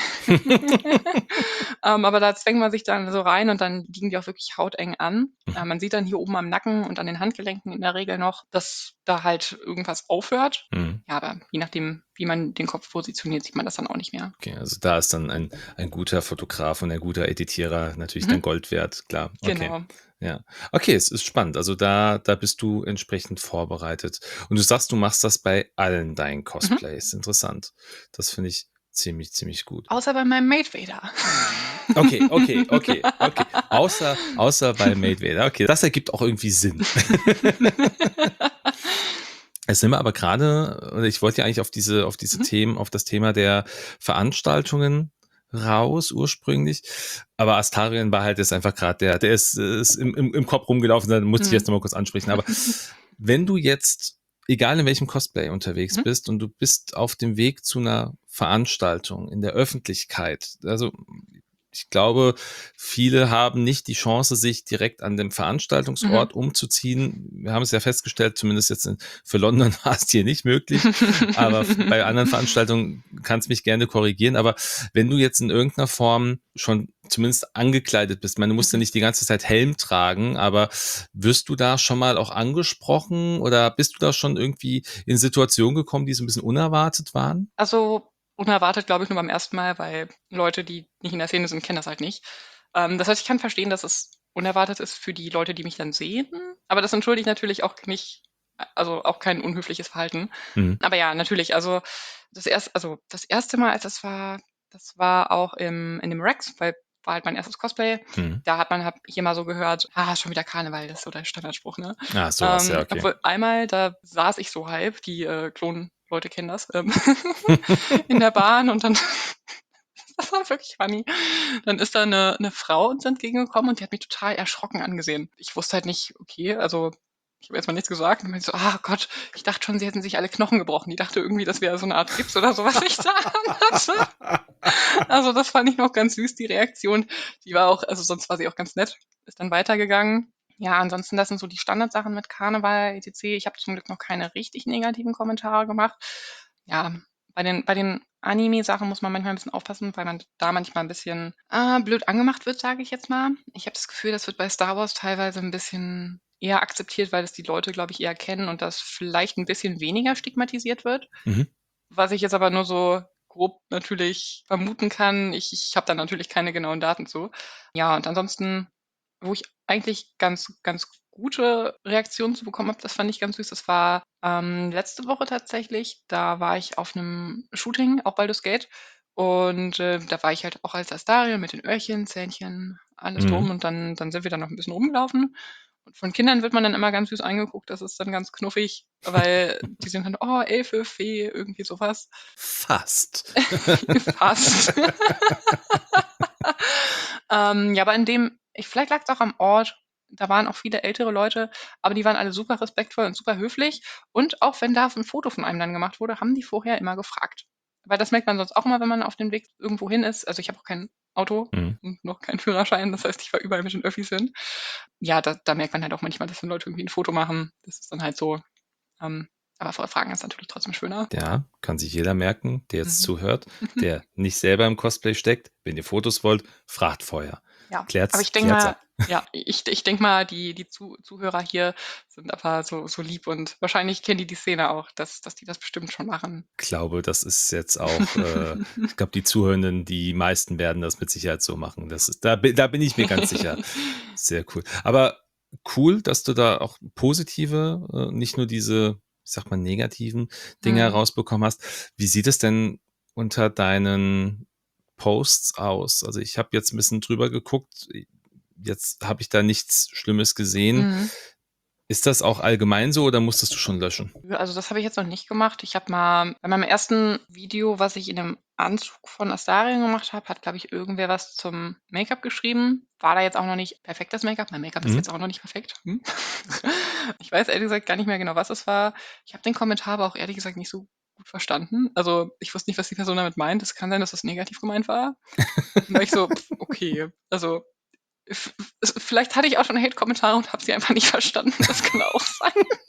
Ähm, aber da zwängt man sich dann so rein und dann liegen die auch wirklich hauteng an. Äh, Mhm. man sieht dann hier oben am Nacken und an den Handgelenken in der Regel noch, dass da halt irgendwas aufhört. Mhm. Ja, aber je nachdem, wie man den Kopf positioniert, sieht man das dann auch nicht mehr. Okay, also da ist dann ein, ein guter Fotograf und ein guter Editierer natürlich Mhm, dann Gold wert, klar. Okay. genau. Ja. Okay, es ist spannend. Also da, da bist du entsprechend vorbereitet. Und du sagst, du machst das bei allen deinen Mhm. Cosplays. Interessant. Das finde ich ziemlich, ziemlich gut. Außer bei meinem Maid Vader. Okay, okay, okay, okay. Außer, außer bei Maid Vader. Okay, das ergibt auch irgendwie Sinn. Es sind wir aber gerade, oder ich wollte ja eigentlich auf diese, auf diese Mhm. Themen, auf das Thema der Veranstaltungen raus ursprünglich. Aber Astarion war halt jetzt einfach gerade der, der ist, ist im, im, im Kopf rumgelaufen, dann musste ich Mhm. jetzt nochmal kurz ansprechen. Aber wenn du jetzt, egal in welchem Cosplay unterwegs Mhm. bist und du bist auf dem Weg zu einer Veranstaltung in der Öffentlichkeit, also ich glaube, viele haben nicht die Chance, sich direkt an dem Mhm. Veranstaltungsort umzuziehen. Wir haben es ja festgestellt, zumindest jetzt in, für London war es hier nicht möglich, aber f- bei anderen Veranstaltungen kannst mich gerne korrigieren. Aber wenn du jetzt in irgendeiner Form schon zumindest angekleidet bist, ich meine, du musst ja Mhm. nicht die ganze Zeit Helm tragen, aber wirst du da schon mal auch angesprochen oder bist du da schon irgendwie in Situationen gekommen, die so ein bisschen unerwartet waren? Also, unerwartet, glaube ich, nur beim ersten Mal, weil Leute, die nicht in der Szene sind, kennen das halt nicht. Ähm, das heißt, ich kann verstehen, dass es unerwartet ist für die Leute, die mich dann sehen, aber das entschuldigt natürlich auch nicht, also auch kein unhöfliches Verhalten. Mhm. Aber ja, natürlich, also das erst also das erste Mal, als das war, Das war auch im in dem Rex, weil war halt mein erstes Cosplay. Mhm. Da hat man halt hier mal so gehört: „Ah, schon wieder Karneval“, das ist so der Standardspruch, ne? Ah, so was, ja, Ähm, okay. obwohl einmal, da saß ich so halb, die, äh, Klonleute kennen das, ähm, in der Bahn und dann das war wirklich funny. Dann ist da 'ne 'ne Frau uns entgegengekommen und die hat mich total erschrocken angesehen. Ich wusste halt nicht, okay, also ich habe erst mal nichts gesagt und meinte so: „Ah Gott, ich dachte schon, sie hätten sich alle Knochen gebrochen.“ Die dachte irgendwie, das wäre so 'ne Art Gips oder so, was ich da anhatte. Also, das fand ich noch ganz süß, die Reaktion. Die war auch also sonst war sie auch ganz nett, ist dann weitergegangen. Ja, ansonsten, das sind so die Standardsachen mit Karneval et cetera. Ich habe zum Glück noch keine richtig negativen Kommentare gemacht. Ja, bei den bei den Anime-Sachen muss man manchmal 'n bisschen aufpassen, weil man da manchmal 'n bisschen, äh, blöd angemacht wird, sage ich jetzt mal. Ich habe das Gefühl, das wird bei Star Wars teilweise 'n bisschen eher akzeptiert, weil das die Leute, glaube ich, eher kennen und das vielleicht 'n bisschen weniger stigmatisiert wird. Mhm. Was ich jetzt aber nur so grob natürlich vermuten kann. Ich ich habe da natürlich keine genauen Daten zu. Ja, und ansonsten, wo ich eigentlich ganz ganz gute Reaktionen zu bekommen habe, das fand ich ganz süß. Das war, ähm, letzte Woche tatsächlich. Da war ich auf 'nem Shooting, auch Baldur's Gate. Und, äh, da war ich halt auch als Astarion mit den Öhrchen, Zähnchen, alles Mhm. drum und dann dann sind wir da noch 'n bisschen rumgelaufen. Und von Kindern wird man dann immer ganz süß angeguckt. Das ist dann ganz knuffig, weil die sind dann: „Oh, Elfe, Fee“, irgendwie so was. Fast. Fast. Ähm, ja, aber in dem ich vielleicht lag's auch am Ort, da waren auch viele ältere Leute, aber die waren alle super respektvoll und super höflich. Und auch wenn da 'n Foto von einem dann gemacht wurde, haben die vorher immer gefragt. Weil das merkt man sonst auch immer, wenn man auf dem Weg irgendwohin ist. Also, ich habe auch kein Auto Mhm. und noch keinen Führerschein. Das heißt, ich fahre überall mit den Öffis hin. Ja, da da merkt man halt auch manchmal, dass dann Leute irgendwie 'n Foto machen. Das ist dann halt so. Ähm, aber vorher fragen ist natürlich trotzdem schöner. Ja, kann sich jeder merken, der jetzt Mhm. zuhört, der nicht selber im Cosplay steckt. Wenn ihr Fotos wollt, fragt vorher. Ja, aber Klärt's ich denke klärt's mal ab. ja, ich ich denke mal, die die Zu Zuhörer hier sind aber so so lieb und wahrscheinlich kennen die die Szene auch, dass dass die das bestimmt schon machen. Glaube, das ist jetzt auch, äh ich glaube, die Zuhörenden, die meisten werden das mit Sicherheit so machen. Das ist da bi da bin ich mir ganz sicher. Sehr cool. Aber cool, dass du da auch positive, äh, nicht nur diese, ich sage mal, negativen Dinge Mhm. herausbekommen hast. Wie sieht es denn unter deinen Posts aus? Also, ich habe jetzt 'n bisschen drüber geguckt. Jetzt habe ich da nichts Schlimmes gesehen. Mhm. Ist das auch allgemein so oder musstest du schon löschen? Ja, also das habe ich jetzt noch nicht gemacht. Ich habe mal bei meinem ersten Video, was ich in 'nem Anzug von Astarion gemacht habe, hat, glaube ich, irgendwer was zum Make-up geschrieben. War da jetzt auch noch nicht perfektes Make-up. Mein Make-up ist Mhm. jetzt auch noch nicht perfekt. Hm. Ich weiß ehrlich gesagt gar nicht mehr genau, was es war. Ich habe den Kommentar aber auch ehrlich gesagt nicht so gut verstanden. Also, ich wusste nicht, was die Person damit meint. Es kann sein, dass das negativ gemeint war. Und war ich so: „Okay.“ Also, v v vielleicht hatte ich auch schon Hate-Kommentare und habe sie einfach nicht verstanden. Das kann auch sein.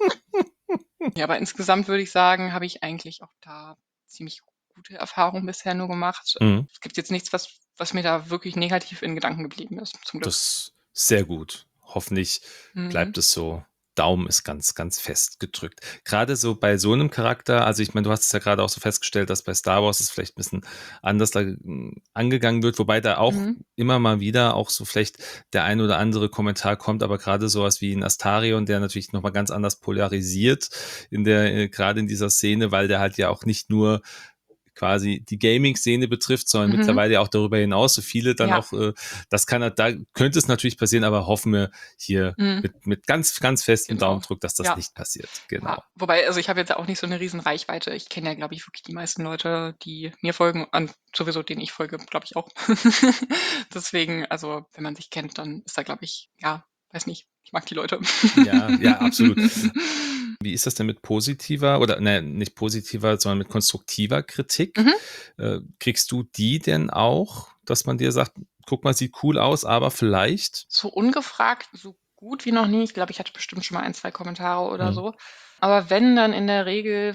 Ja, aber insgesamt würde ich sagen, habe ich eigentlich auch da ziemlich gute Erfahrungen bisher nur gemacht. Mhm. Es gibt jetzt nichts, was was mir da wirklich negativ in Gedanken geblieben ist, zum Glück. Das sehr gut. Hoffentlich Mhm. bleibt es so. Daumen ist ganz, ganz fest gedrückt. Grade so bei so 'nem Charakter also, ich meine, du hast es ja grade auch so festgestellt, dass bei Star Wars es vielleicht 'n bisschen anders da, hm, angegangen wird, wobei da auch Mhm. immer mal wieder auch so vielleicht der ein oder andere Kommentar kommt, aber grade so was wie 'n Astarion, der natürlich noch mal ganz anders polarisiert in der äh, grade in dieser Szene, weil der halt ja auch nicht nur quasi die Gaming-Szene betrifft, sondern Mhm. mittlerweile ja auch darüber hinaus so viele dann Ja. auch, äh das kann halt da könnte es natürlich passieren, aber hoffen wir hier Mhm. mit mit ganz, ganz festem Genau. Daumendruck, dass das Ja. nicht passiert. Ja, Genau. wobei also, ich habe jetzt auch nicht so 'ne riesen Reichweite. Ich kenne ja, glaube ich, wirklich die meisten Leute, die mir folgen und sowieso denen ich folge, glaube ich auch. Deswegen, also, wenn man sich kennt, dann ist da, glaube ich ja, weiß nicht, ich mag die Leute. Ja, ja, absolut. Wie ist das denn mit positiver oder ne, nicht positiver, sondern mit konstruktiver Kritik? Mhm. Äh, kriegst du die denn auch, dass man dir sagt: „Guck mal, sieht cool aus, aber vielleicht?“ So ungefragt, so gut wie noch nie. Ich glaube, ich hatte bestimmt schon mal ein, zwei Kommentare oder Mhm. so. Aber wenn, dann in der Regel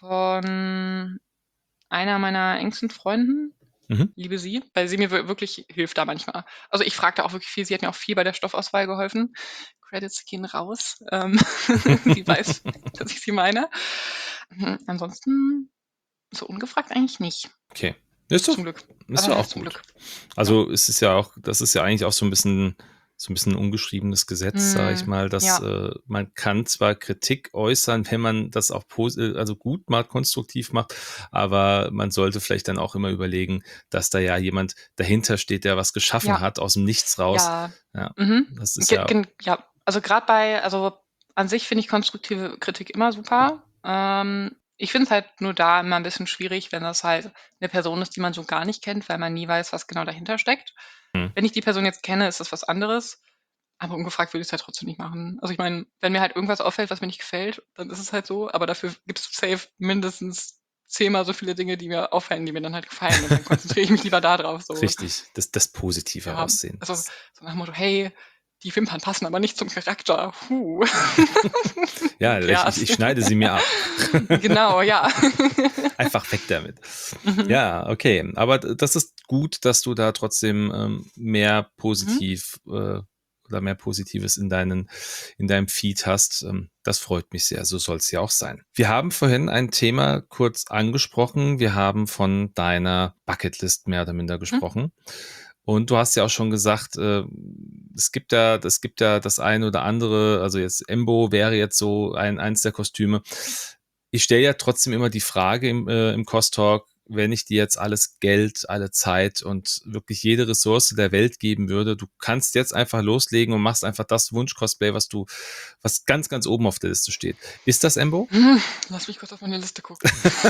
von einer meiner engsten Freunden. Mhm. Liebe sie, weil sie mir wir wirklich hilft da manchmal. Also, ich frage da auch wirklich viel. Sie hat mir auch viel bei der Stoffauswahl geholfen. Credits gehen raus. Ähm, sie weiß, dass ich sie meine. Hm, ansonsten so ungefragt eigentlich nicht. Okay. Ist Zum doch Glück. ist Aber ja ne, auch zum gut. Glück. Ja. Also, es ist ja auch das ist ja eigentlich auch so 'n bisschen so ein bisschen ein ungeschriebenes Gesetz, sage ich Mhm. mal, dass Ja. äh, man kann zwar Kritik äußern, wenn man das auch pos- äh, also gut macht, konstruktiv macht, aber man sollte vielleicht dann auch immer überlegen, dass da ja jemand dahinter steht, der was geschaffen Ja. hat aus dem Nichts raus. Ja. Ja, Mhm. das ist Ge ja, gen ja, also gerade bei also an sich finde ich konstruktive Kritik immer super. Ähm, ich finde es halt nur da immer ein bisschen schwierig, wenn das halt eine Person ist, die man so gar nicht kennt, weil man nie weiß, was genau dahinter steckt. hm, Wenn ich die Person jetzt kenne, ist das was anderes, aber ungefragt würde ich's halt trotzdem nicht machen. Also, ich meine, wenn mir halt irgendwas auffällt, was mir nicht gefällt, dann ist es halt so, aber dafür gibt's safe mindestens zehnmal so viele Dinge, die mir auffallen, die mir dann halt gefallen und dann konzentriere ich mich lieber da drauf so. richtig, das, das Positive Ja, heraussehen. also Das, so nach dem Motto: „Hey, die Wimpern passen aber nicht zum Charakter. Huh." ja, Who ich, ich, cares? ich schneide sie mir ab. Genau, ja. Einfach weg damit. Mhm. Ja, okay. Aber d- das ist gut, dass du da trotzdem ähm, mehr Mhm. positiv äh, oder mehr Positives in deinen, in deinem Feed hast. Ähm, das freut mich sehr. So soll es ja auch sein. Wir haben vorhin ein Thema kurz angesprochen. Wir haben von deiner Bucketlist mehr oder minder Mhm. gesprochen. Und du hast ja auch schon gesagt, äh, es gibt ja, es gibt ja das eine oder andere, also jetzt Embo wäre jetzt so ein, eins der Kostüme. Ich stelle ja trotzdem immer die Frage im, äh, im Cost-Talk, wenn ich dir jetzt alles Geld, alle Zeit und wirklich jede Ressource der Welt geben würde, du kannst jetzt einfach loslegen und machst einfach das Wunsch-Cosplay, was du, was ganz, ganz oben auf der Liste steht. Ist das Embo? Hm, lass mich kurz auf meine Liste gucken.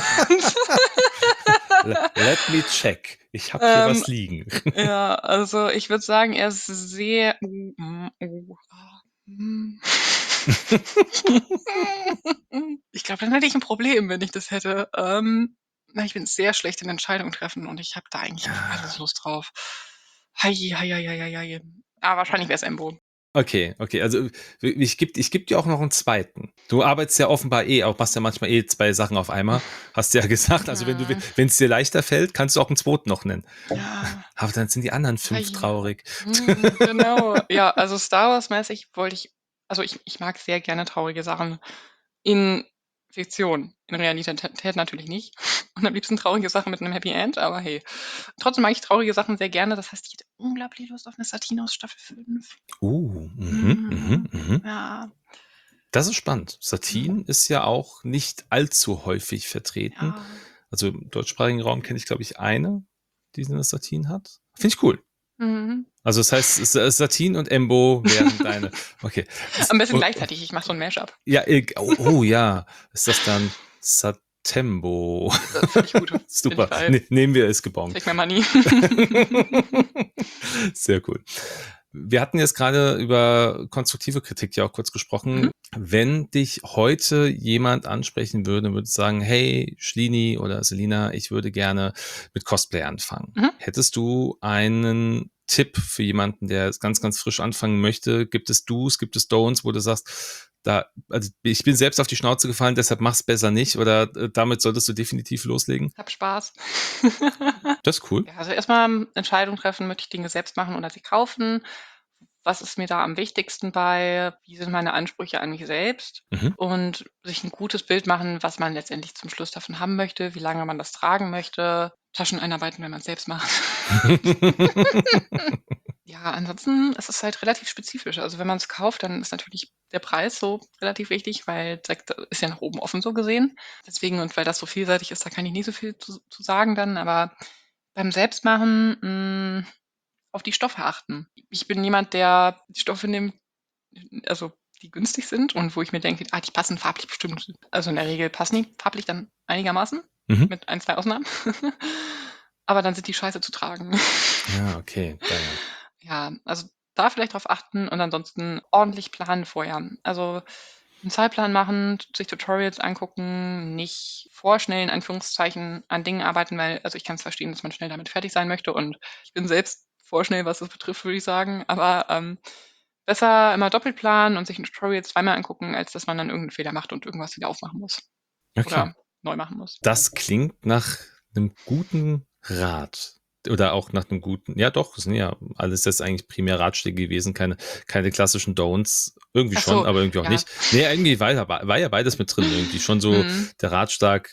Le- Let me check. Ich habe hier Ähm, was liegen. ja, also ich würde sagen, er ist sehr oh, hm, oh, ah, hm. Ich glaube, dann hätte ich ein Problem, wenn ich das hätte. Ähm, na, ich bin sehr schlecht in Entscheidungen treffen und ich habe da eigentlich auf alles Ja. Lust drauf. Hei, hei, hei, hei, hei, hei. Ah, wahrscheinlich wär's Embo. Okay, okay. Also ich gebe ich geb dir auch noch einen zweiten. Du arbeitest ja offenbar eh auch, machst ja manchmal eh zwei Sachen auf einmal, hast du ja gesagt. Also wenn du, Mhm. wenn es dir leichter fällt, kannst du auch einen zweiten noch nennen. Ja. Aber dann sind die anderen fünf Hei. traurig. Mhm, genau. Ja, also Star Wars-mäßig wollte ich also ich ich mag sehr gerne traurige Sachen in Fiktion. In Realität natürlich nicht. Und am liebsten traurige Sachen mit einem Happy End, aber hey. Trotzdem mag ich traurige Sachen sehr gerne. Das heißt, ich hätte unglaublich Lust auf eine Satinos Staffel fünf. Uh, mhm, mhm, Mhm. mhm. Ja, Das ist spannend. mhm, Satin ist ja auch nicht allzu häufig vertreten. ja. Also im deutschsprachigen Raum kenne ich, glaube ich, eine, die eine Satin hat. Finde ich cool. Mhm. Also das heißt, S- Satin und Embo wären deine. Okay. Am besten Und, gleichzeitig. Ich mache so ein Mashup. ja, ich- oh, oh ja. Ist das dann Satembo? Das finde ich gut. Auf jeden Super. Fall. Ne, nehmen wir es gebongt. Take my money. Sehr cool. Wir hatten jetzt gerade über konstruktive Kritik ja auch kurz Mhm. gesprochen. Wenn dich heute jemand ansprechen würde, würde sagen, hey, Schlini oder Selina, ich würde gerne mit Cosplay anfangen. Mhm. Hättest du einen Tipp für jemanden, der ganz, ganz frisch anfangen möchte? Gibt es Do's, gibt es Don'ts, wo du sagst, da, also ich bin selbst auf die Schnauze gefallen, deshalb mach's besser nicht oder äh, damit solltest du definitiv loslegen? Hab Spaß. Das ist cool. Ja, also erstmal Entscheidung treffen, möchte ich Dinge selbst machen oder sie kaufen? Was ist mir da am wichtigsten bei? Wie sind meine Ansprüche an mich selbst? Mhm. Und sich ein gutes Bild machen, was man letztendlich zum Schluss davon haben möchte, wie lange man das tragen möchte. Taschen einarbeiten, wenn man's selbst macht. Ja, ansonsten ist es halt relativ spezifisch. Also, wenn man es kauft, dann ist natürlich der Preis so relativ wichtig, weil direkt ist ja nach oben offen so gesehen. Deswegen und weil das so vielseitig ist, da kann ich nicht so viel zu zu sagen dann, aber beim Selbstmachen, hm, auf die Stoffe achten. Ich bin jemand, der die Stoffe nimmt, also, die günstig sind und wo ich mir denke: „Ah, die passen farblich bestimmt." Also, in der Regel passen die farblich dann einigermaßen, Mhm. mit ein, zwei Ausnahmen. Aber dann sind die scheiße zu tragen. Ja, okay. Da, ja. Ja, also da vielleicht drauf achten und ansonsten ordentlich planen vorher. Also 'n Zeitplan machen, sich Tutorials angucken, nicht vorschnell in Anführungszeichen an Dingen arbeiten, weil also ich kann's verstehen, dass man schnell damit fertig sein möchte und ich bin selbst vorschnell, was das betrifft, würde ich sagen. Aber, ähm, besser immer doppelt planen und sich 'n Tutorial zweimal angucken, als dass man dann irgend 'n Fehler macht und irgendwas wieder aufmachen muss Okay. oder neu machen muss. Das klingt nach einem guten Rat oder auch nach einem guten, ja doch, das sind ja alles jetzt eigentlich primär Ratschläge gewesen, keine keine klassischen Don'ts. Irgendwie Ach schon, so, aber irgendwie auch ja. nicht. Ne, irgendwie war ja war ja beides mit drin irgendwie. Schon so Mhm. der Ratschlag,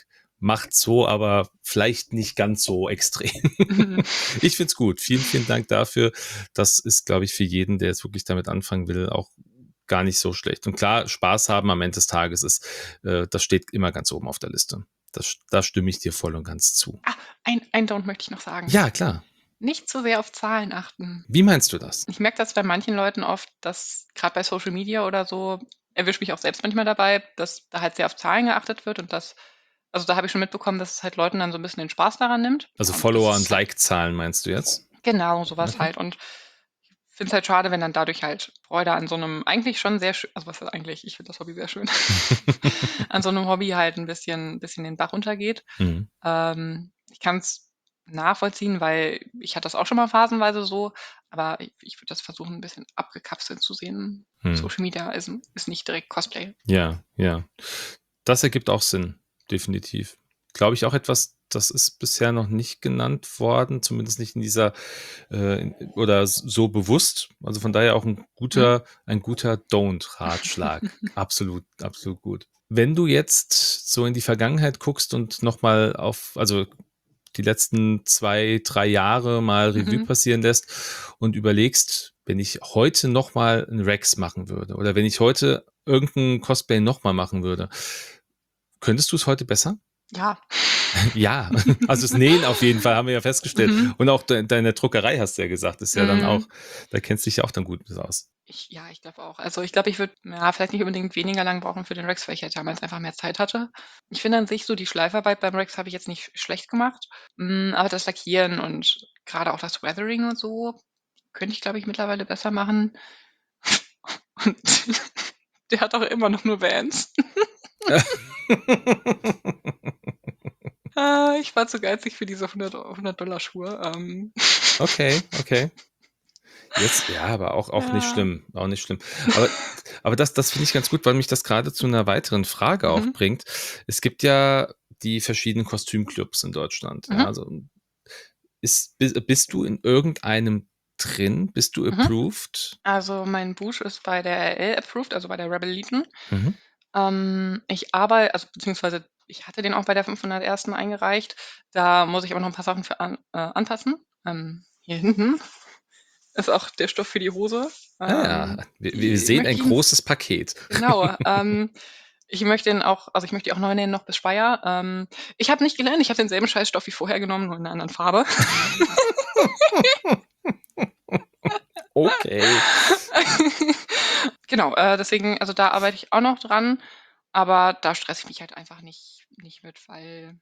macht so, aber vielleicht nicht ganz so extrem. Ich find's gut. Vielen, vielen Dank dafür. Das ist, glaube ich, für jeden, der jetzt wirklich damit anfangen will, auch gar nicht so schlecht. Und klar, Spaß haben am Ende des Tages ist, äh, das steht immer ganz oben auf der Liste. Das, da stimme ich dir voll und ganz zu. Ah, ein, ein Don't möchte ich noch sagen. Ja, klar. Nicht zu sehr auf Zahlen achten. Wie meinst du das? Ich merke das bei manchen Leuten oft, dass gerade bei Social Media oder so, erwische mich auch selbst manchmal dabei, dass da halt sehr auf Zahlen geachtet wird und das, also da habe ich schon mitbekommen, dass es halt Leuten dann so ein bisschen den Spaß daran nimmt. Also Ja, und das Follower und ist halt Like-Zahlen meinst du jetzt? genau sowas Okay. halt. Und ich finde es halt schade, wenn dann dadurch halt Freude an so einem eigentlich schon sehr schön, also was heißt eigentlich, ich finde das Hobby sehr schön, an so einem Hobby halt ein bisschen, bisschen den Bach runtergeht. Mhm. Ähm, ich kann es nachvollziehen, weil ich hatte das auch schon mal phasenweise so, aber ich, ich würde das versuchen, ein bisschen abgekapselt zu sehen. Mhm. Social Media ist, ist nicht direkt Cosplay. Ja, ja. Das ergibt auch Sinn, definitiv. Glaube ich auch etwas, das ist bisher noch nicht genannt worden, zumindest nicht in dieser äh, in, oder so bewusst. Also von daher auch ein guter, Mhm. ein guter Don't-Ratschlag. Absolut, absolut gut. Wenn du jetzt so in die Vergangenheit guckst und nochmal auf, also die letzten zwei, drei Jahre mal Revue Mhm. passieren lässt und überlegst, wenn ich heute nochmal einen Rex machen würde oder wenn ich heute irgendein Cosplay nochmal machen würde, könntest du es heute besser? Ja. Ja, also das Nähen auf jeden Fall haben wir ja festgestellt. Mhm. Und auch de deine Druckerei hast du ja gesagt, ist ja dann auch, Mhm. da kennst du dich ja auch dann gut mit aus. Ich, ja, ich glaube auch. Also ich glaube, ich würde ja, vielleicht nicht unbedingt weniger lang brauchen für den Rex, weil ich halt damals einfach mehr Zeit hatte. Ich finde an sich so die Schleifarbeit beim Rex habe ich jetzt nicht schlecht gemacht. Mm, aber das Lackieren und gerade auch das Weathering und so könnte ich, glaube ich, mittlerweile besser machen. Und der hat auch immer noch nur Vans. Ah, ich war zu geizig für diese hundert Dollar Schuhe. Ähm. Okay, okay. Jetzt, ja, aber auch, auch nicht Ja. schlimm, auch nicht schlimm. Aber, aber das, das finde ich ganz gut, weil mich das gerade zu einer weiteren Frage auch Mhm. bringt. Es gibt ja die verschiedenen Kostümclubs in Deutschland. Ja, Mhm. also ist, bist, bist du in irgendeinem drin? Bist du Mhm. approved? Also mein Busch ist bei der R L approved, also bei der Rebel Legion. Mhm. Ähm, ich arbeite, also beziehungsweise ich hatte den auch bei der fünfhundertersten eingereicht. Da muss ich aber noch ein paar Sachen für an, äh, anpassen. Ähm, hier hinten ist auch der Stoff für die Hose. Ah ja, Ähm, wir, wir die sehen ein möchte ich ihn, großes Paket. genau. Ähm, ich möchte ihn auch, also ich möchte die auch neu nähen noch bis Speyer. Ähm, ich habe nicht gelernt, ich habe denselben Scheißstoff wie vorher genommen, nur in einer anderen Farbe. Okay. Genau, äh, deswegen, also da arbeite ich auch noch dran, aber da stresse ich mich halt einfach nicht, nicht mit, weil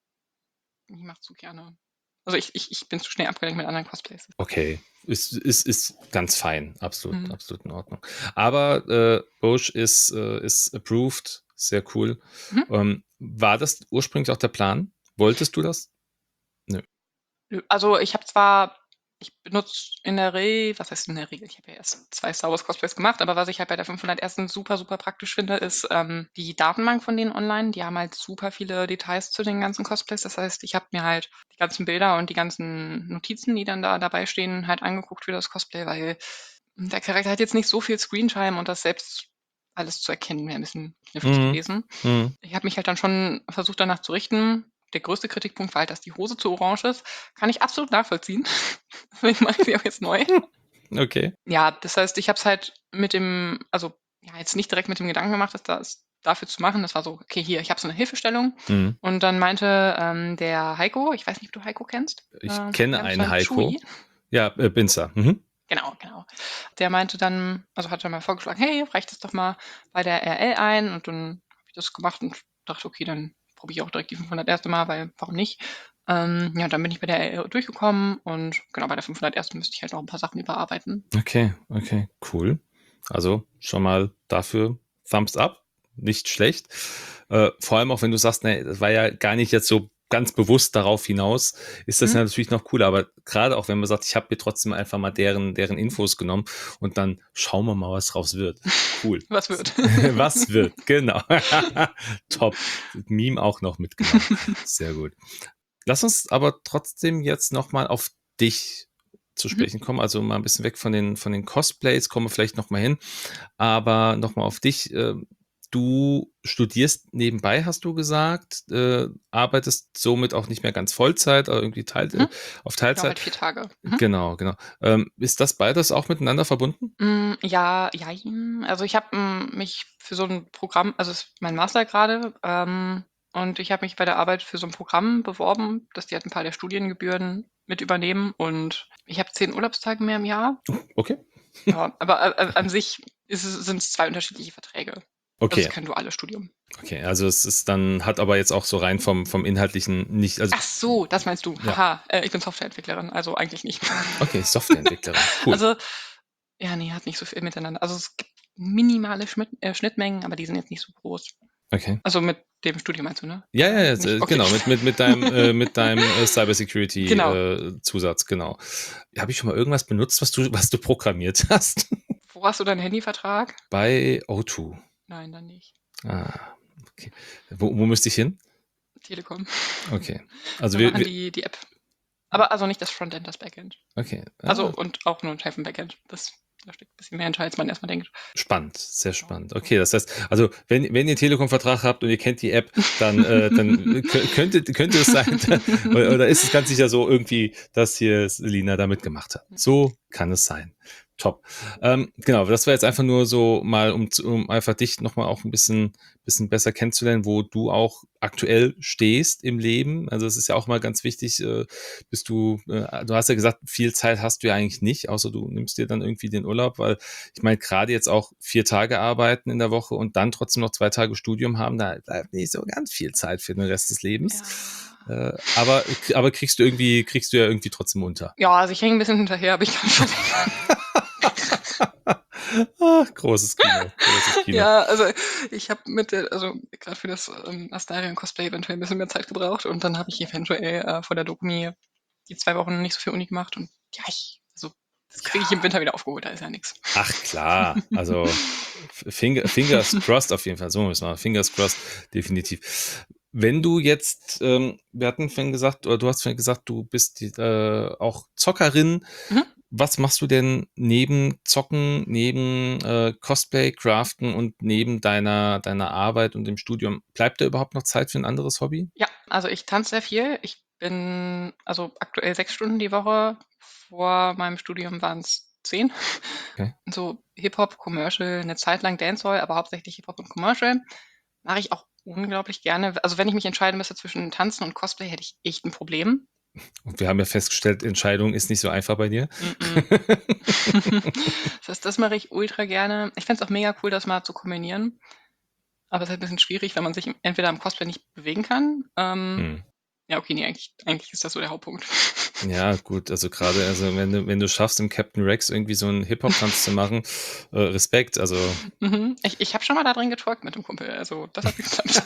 ich mache zu gerne. Also ich, ich, ich bin zu schnell abgelenkt mit anderen Cosplays. Okay, ist, ist, ist ganz fein, absolut, Mhm. absolut in Ordnung. Aber äh, Bosch ist, äh, ist approved, sehr cool. Mhm. Ähm, war das ursprünglich auch der Plan? Wolltest du das? Nö. Nö, also ich habe zwar, ich benutze in der Regel, was heißt in der Regel, ich habe ja erst zwei Star Wars Cosplays gemacht, aber was ich halt bei der fünfhundertersten super, super praktisch finde, ist ähm, die Datenbank von denen online. Die haben halt super viele Details zu den ganzen Cosplays. Das heißt, ich habe mir halt die ganzen Bilder und die ganzen Notizen, die dann da dabei stehen, halt angeguckt für das Cosplay, weil der Charakter hat jetzt nicht so viel Screentime und das selbst alles zu erkennen wäre ein bisschen knifflig Mhm. gewesen. Mhm. Ich habe mich halt dann schon versucht, danach zu richten. Der größte Kritikpunkt war halt, dass die Hose zu orange ist. Kann ich absolut nachvollziehen. Deswegen mache ich sie auch jetzt neu. Okay. Ja, das heißt, ich habe es halt mit dem, also ja, jetzt nicht direkt mit dem Gedanken gemacht, das, das dafür zu machen. Das war so, okay, hier, ich habe so eine Hilfestellung. Mhm. Und dann meinte ähm, der Heiko, ich weiß nicht, ob du Heiko kennst, äh, Ich wir kenne haben einen zusammen Heiko. Shui. Ja, äh, Binzer. Mhm. Genau, genau. Der meinte dann, also hat er mal vorgeschlagen, hey, reich das doch mal bei der R L ein. Und dann habe ich das gemacht und dachte, okay, dann probiere ich auch direkt die fünfhundert erste Mal, weil warum nicht? Ähm, ja, dann bin ich bei der R L durchgekommen und genau bei der fünfhundert ersten müsste ich halt noch ein paar Sachen überarbeiten. Okay, okay, cool. Also schon mal dafür Thumbs up, nicht schlecht. Äh, vor allem auch wenn du sagst, ne, das war ja gar nicht jetzt so ganz bewusst darauf hinaus, ist das Mhm. ja natürlich noch cooler. Aber gerade auch wenn man sagt, ich habe mir trotzdem einfach mal deren, deren Infos genommen und dann schauen wir mal, was draus wird. Cool. Was wird? Was wird, genau. Top. Meme auch noch mitgenommen. Sehr gut. Lass uns aber trotzdem jetzt nochmal auf dich zu Mhm. sprechen kommen. Also mal ein bisschen weg von den, von den Cosplays, kommen wir vielleicht nochmal hin. Aber nochmal auf dich. äh, du studierst nebenbei, hast du gesagt, äh, arbeitest somit auch nicht mehr ganz Vollzeit, aber irgendwie Teil, äh, Mhm. auf Ich arbeite Teilzeit. vier Tage. Mhm. Genau, genau. Ähm, ist das beides auch miteinander verbunden? Hm, ja, jein. Also, ich habe, hm, mich für so 'n Programm also, ist mein Master grade, ähm, und ich habe mich bei der Arbeit für so 'n Programm beworben, dass die halt 'n paar der Studiengebühren mit übernehmen und ich habe zehn Urlaubstage mehr im Jahr. Okay. Ja, aber a a an sich ist es sind's zwei unterschiedliche Verträge. Also, es ist Okay. kein duales Studium. Okay, also es ist dann hat aber jetzt auch so rein vom vom Inhaltlichen nicht also Ach so, das meinst du. ja. Haha, äh, ich bin Softwareentwicklerin, also eigentlich nicht. Okay, Softwareentwicklerin, cool. Also, ja, ne, hat nicht so viel miteinander. Also, es gibt minimale Schmitt äh, Schnittmengen, aber die sind jetzt nicht so groß. Okay. Also, mit dem Studium meinst du, ne? Ja, ja, Oder ja, nicht? äh, Okay. genau, mit mit mit deinem äh, mit deinem, äh, Cybersecurity, Genau. äh, Zusatz, genau. Habe ich schon mal irgendwas benutzt, was du was du programmiert hast? Wo hast du deinen Handyvertrag? Bei O zwei. Nein, dann nicht. Ah, okay. Wo wo müsste ich hin? Telekom. Okay. Also Wir wir machen wir die die App. Aber also nicht das Frontend, das Backend. Okay. Also Ah, und auch nur 'n Teil vom Backend. Das da steckt 'n bisschen mehr hinter, als man erst mal denkt. spannend, sehr Ja. spannend. Okay, das heißt, also wenn wenn ihr 'n Telekom-Vertrag habt und ihr kennt die App, dann äh, dann kö könnte könnte es sein, da oder oder ist es ganz sicher so irgendwie, dass hier Selina da mitgemacht hat. So kann es sein. Top. Ähm, genau, das war jetzt einfach nur so mal, um z um einfach dich noch mal auch 'n bisschen bisschen besser kennenzulernen, wo du auch aktuell stehst im Leben. Also, es ist ja auch mal ganz wichtig, äh, bist du äh, du hast ja gesagt, viel Zeit hast du ja eigentlich nicht, außer du nimmst dir dann irgendwie den Urlaub, weil ich meine, grade jetzt auch vier Tage arbeiten in der Woche und dann trotzdem noch zwei Tage Studium haben, da bleibt nicht so ganz viel Zeit für den Rest des Lebens. Ja. Äh, aber k aber kriegst du irgendwie kriegst du ja irgendwie trotzdem unter. Ja, also ich hänge 'n bisschen hinterher, aber ich kann schon Ach, großes Kino, großes Kino. Ja, also ich habe mit der also grad für das, ähm, Astarion-Cosplay eventuell 'n bisschen mehr Zeit gebraucht und dann habe ich eventuell, äh, vor der Dokumi die zwei Wochen nicht so viel Uni gemacht und ja, ich also das kriege ich im Ja. Winter wieder aufgeholt, da ist ja nix. Ach klar, also F Finger Fingers crossed auf jeden Fall, so müssen wir Fingers crossed, definitiv. Wenn du jetzt ähm, wir hatten vorhin gesagt oder du hast vorhin gesagt, du bist die äh, auch Zockerin. Mhm. Was machst du denn neben Zocken, neben, äh, Cosplay, Craften und neben deiner deiner Arbeit und dem Studium? Bleibt da überhaupt noch Zeit für 'n anderes Hobby? Ja, also ich tanze sehr viel. Ich bin also aktuell sechs Stunden die Woche. Vor meinem Studium waren's zehn. Okay. So Hip-Hop, Commercial, 'ne Zeit lang Dancehall, aber hauptsächlich Hip-Hop und Commercial. Mache ich auch unglaublich gerne. W also wenn ich mich entscheiden müsste zwischen Tanzen und Cosplay, hätte ich echt 'n Problem. Und wir haben ja festgestellt, Entscheidung ist nicht so einfach bei dir. Mm-mm. Das heißt, das mache ich ultra gerne. Ich fände es auch mega cool, das mal zu kombinieren. Aber ist halt 'n bisschen schwierig, wenn man sich im entweder im Cosplay nicht bewegen kann. Ähm, Mhm. ja, okay, ne, eigentlich eigentlich ist das so der Hauptpunkt. Ja, gut, also grade also wenn du wenn du schaffst, im Captain Rex irgendwie so 'n Hip-Hop-Tanz zu machen, äh, Respekt, also Mhm. Ich ich habe schon mal da drin getwerkt mit 'nem Kumpel, also das hat geklappt.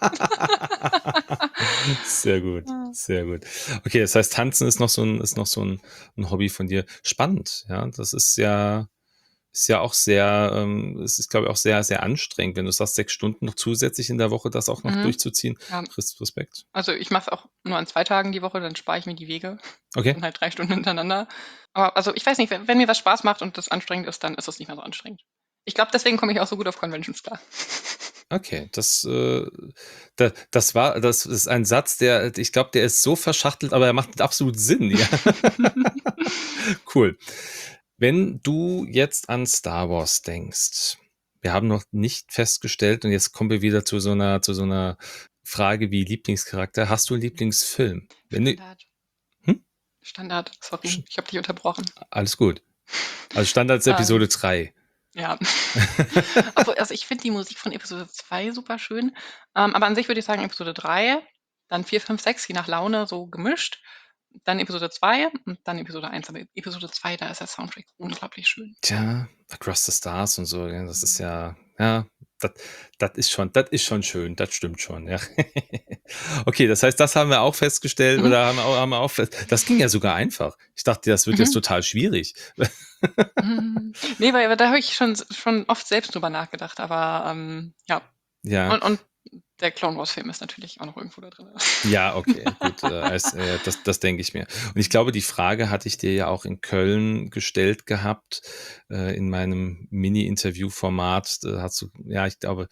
Sehr gut, Ja. sehr gut. Okay, das heißt, Tanzen ist noch so 'n ist noch so 'n 'n Hobby von dir. Spannend, ja. Das ist ja ist ja auch sehr ähm, es ist, glaube ich, auch sehr, sehr anstrengend, wenn du sagst, sechs Stunden noch zusätzlich in der Woche das auch noch Mhm. durchzuziehen. Ja. Res Respekt. Also, ich mache es auch nur an zwei Tagen die Woche, dann spare ich mir die Wege. Okay. Dann halt drei Stunden hintereinander. Aber also, ich weiß nicht, wenn wenn mir was Spaß macht und das anstrengend ist, dann ist das nicht mehr so anstrengend. Ich glaube, deswegen komme ich auch so gut auf Conventions klar. Okay, das, äh da das war das ist ein Satz, der ich glaube, der ist so verschachtelt, aber er macht absolut Sinn, ja. Cool. Wenn du jetzt an Star Wars denkst, wir haben noch nicht festgestellt und jetzt kommen wir wieder zu so 'ner zu so 'ner Frage wie Lieblingscharakter. Hast du 'n Lieblingsfilm? Wenn du Standard. hm? Standard, sorry, Sch ich habe dich unterbrochen. Alles gut. Also Standard ist Ähm, Episode drei. ja. Obwohl, also ich finde die Musik von Episode zwei super schön. Ähm, aber an sich würde ich sagen Episode drei, dann vier, fünf, sechs, je nach Laune so gemischt, dann Episode zwei und dann Episode eins. Aber Episode zwei, da ist der Soundtrack unglaublich schön. Tja, „Across the Stars“ und so, ja, das ist Mhm. ja ja, dat das ist schon das ist schon schön, das stimmt schon, ja. Okay, das heißt, das haben wir auch festgestellt Mhm. oder haben wir au haben wir auch fest das ging ja sogar einfach. Ich dachte, das wird jetzt Mhm. total schwierig. Hm, ne, weil da habe ich schon s schon oft selbst drüber nachgedacht, aber, ähm, ja. Ja. Und und der Clone Wars Film ist natürlich auch noch irgendwo da drin. Ja, okay, gut, äh, als äh, das das denke ich mir. Und ich glaube, die Frage hatte ich dir ja auch in Köln gestellt gehabt, äh, in meinem Mini-Interview-Format. Da hast du ja, ich glaube,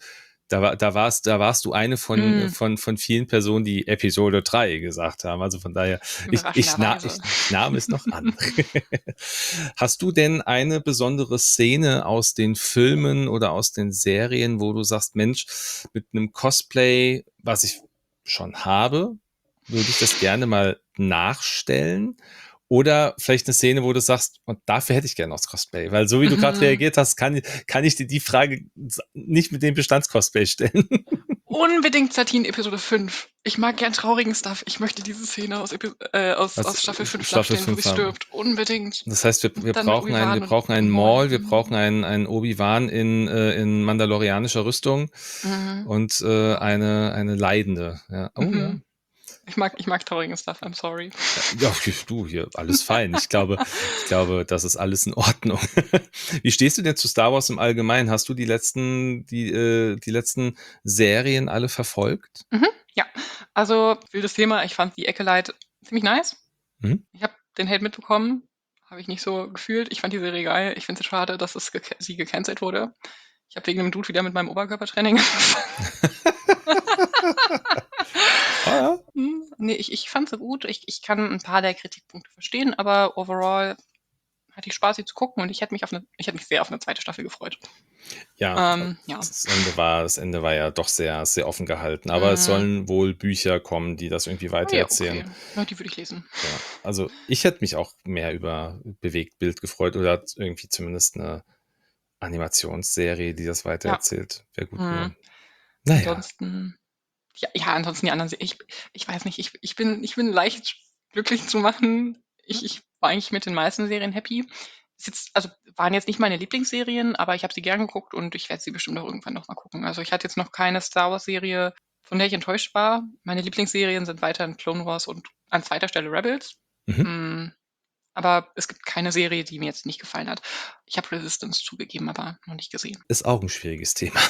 Da, war, da, warst, da warst du eine von, Mm, von, von vielen Personen, die Episode drei gesagt haben. Also von daher, ich, ich, na, überraschenderweise. ich, ich nahm es noch an. Hast du denn eine besondere Szene aus den Filmen oder aus den Serien, wo du sagst, Mensch, mit einem Cosplay, was ich schon habe, würde ich das gerne mal nachstellen? Oder vielleicht eine Szene, wo du sagst, und dafür hätte ich gerne noch das Cosplay. Weil so wie du gerade Mhm. reagiert hast, kann, kann ich dir die Frage nicht mit dem Bestands-Cosplay stellen. Unbedingt Satine Episode fünf. Ich mag gern traurigen Stuff. Ich möchte diese Szene aus, Epi äh, aus, Was aus Staffel fünf Staffel nachstellen, wo sie fünf haben. stirbt. Unbedingt. Das heißt, wir, wir Und dann mit brauchen einen, wir Obi-Wan und, brauchen einen und Maul. Maul, wir brauchen einen, einen Obi-Wan in, äh, in mandalorianischer Rüstung Mhm. und äh, eine, eine Leidende. Ja. Oh ja. Mhm. Ich mag, ich mag traurigen Stuff, I'm sorry. Ja, du, hier, alles fein. Ich glaube, ich glaube, das ist alles in Ordnung. Wie stehst du denn zu Star Wars im Allgemeinen? Hast du die letzten, die, äh, die letzten Serien alle verfolgt? Mhm. Ja, also wildes Thema. Ich fand die Acolyte ziemlich nice. Mhm. Ich habe den Hate mitbekommen. Habe ich nicht so gefühlt. Ich fand die Serie geil. Ich finde es schade, dass es gec sie gecancelt wurde. Ich habe wegen einem Dude wieder mit meinem Oberkörpertraining Ah, ja. Hm, ne, ich ich fand sie gut. Ich ich kann ein paar der Kritikpunkte verstehen, aber overall hatte ich Spaß, sie zu gucken und ich hätte mich auf 'ne ich hätte mich sehr auf 'ne zweite Staffel gefreut. Ja, Ähm, ja. das Ende war, das Ende war ja doch sehr, sehr offen gehalten. Aber es Mhm. sollen wohl Bücher kommen, die das irgendwie Oh ja, okay. weitererzählen. Ja, die würde ich lesen. Ja, also ich hätte mich auch mehr über Bewegtbild gefreut oder irgendwie zumindest eine Animationsserie, die das Ja. weitererzählt. Wäre gut Mhm. geworden. Naja, Ansonsten ja, ja, ansonsten die anderen Se ich ich weiß nicht, ich ich bin ich bin leicht glücklich zu machen. Ich ich war eigentlich mit den meisten Serien happy. Ist jetzt also, waren jetzt nicht meine Lieblingsserien, aber ich habe sie gern geguckt und ich werde sie bestimmt auch irgendwann noch mal gucken. Also, ich hatte jetzt noch keine Star-Wars-Serie, von der ich enttäuscht war. Meine Lieblingsserien sind weiterhin Clone Wars und an zweiter Stelle Rebels. mhm. Hm, aber es gibt keine Serie, die mir jetzt nicht gefallen hat. Ich habe Resistance zugegeben, aber noch nicht gesehen. Ist auch ein schwieriges Thema.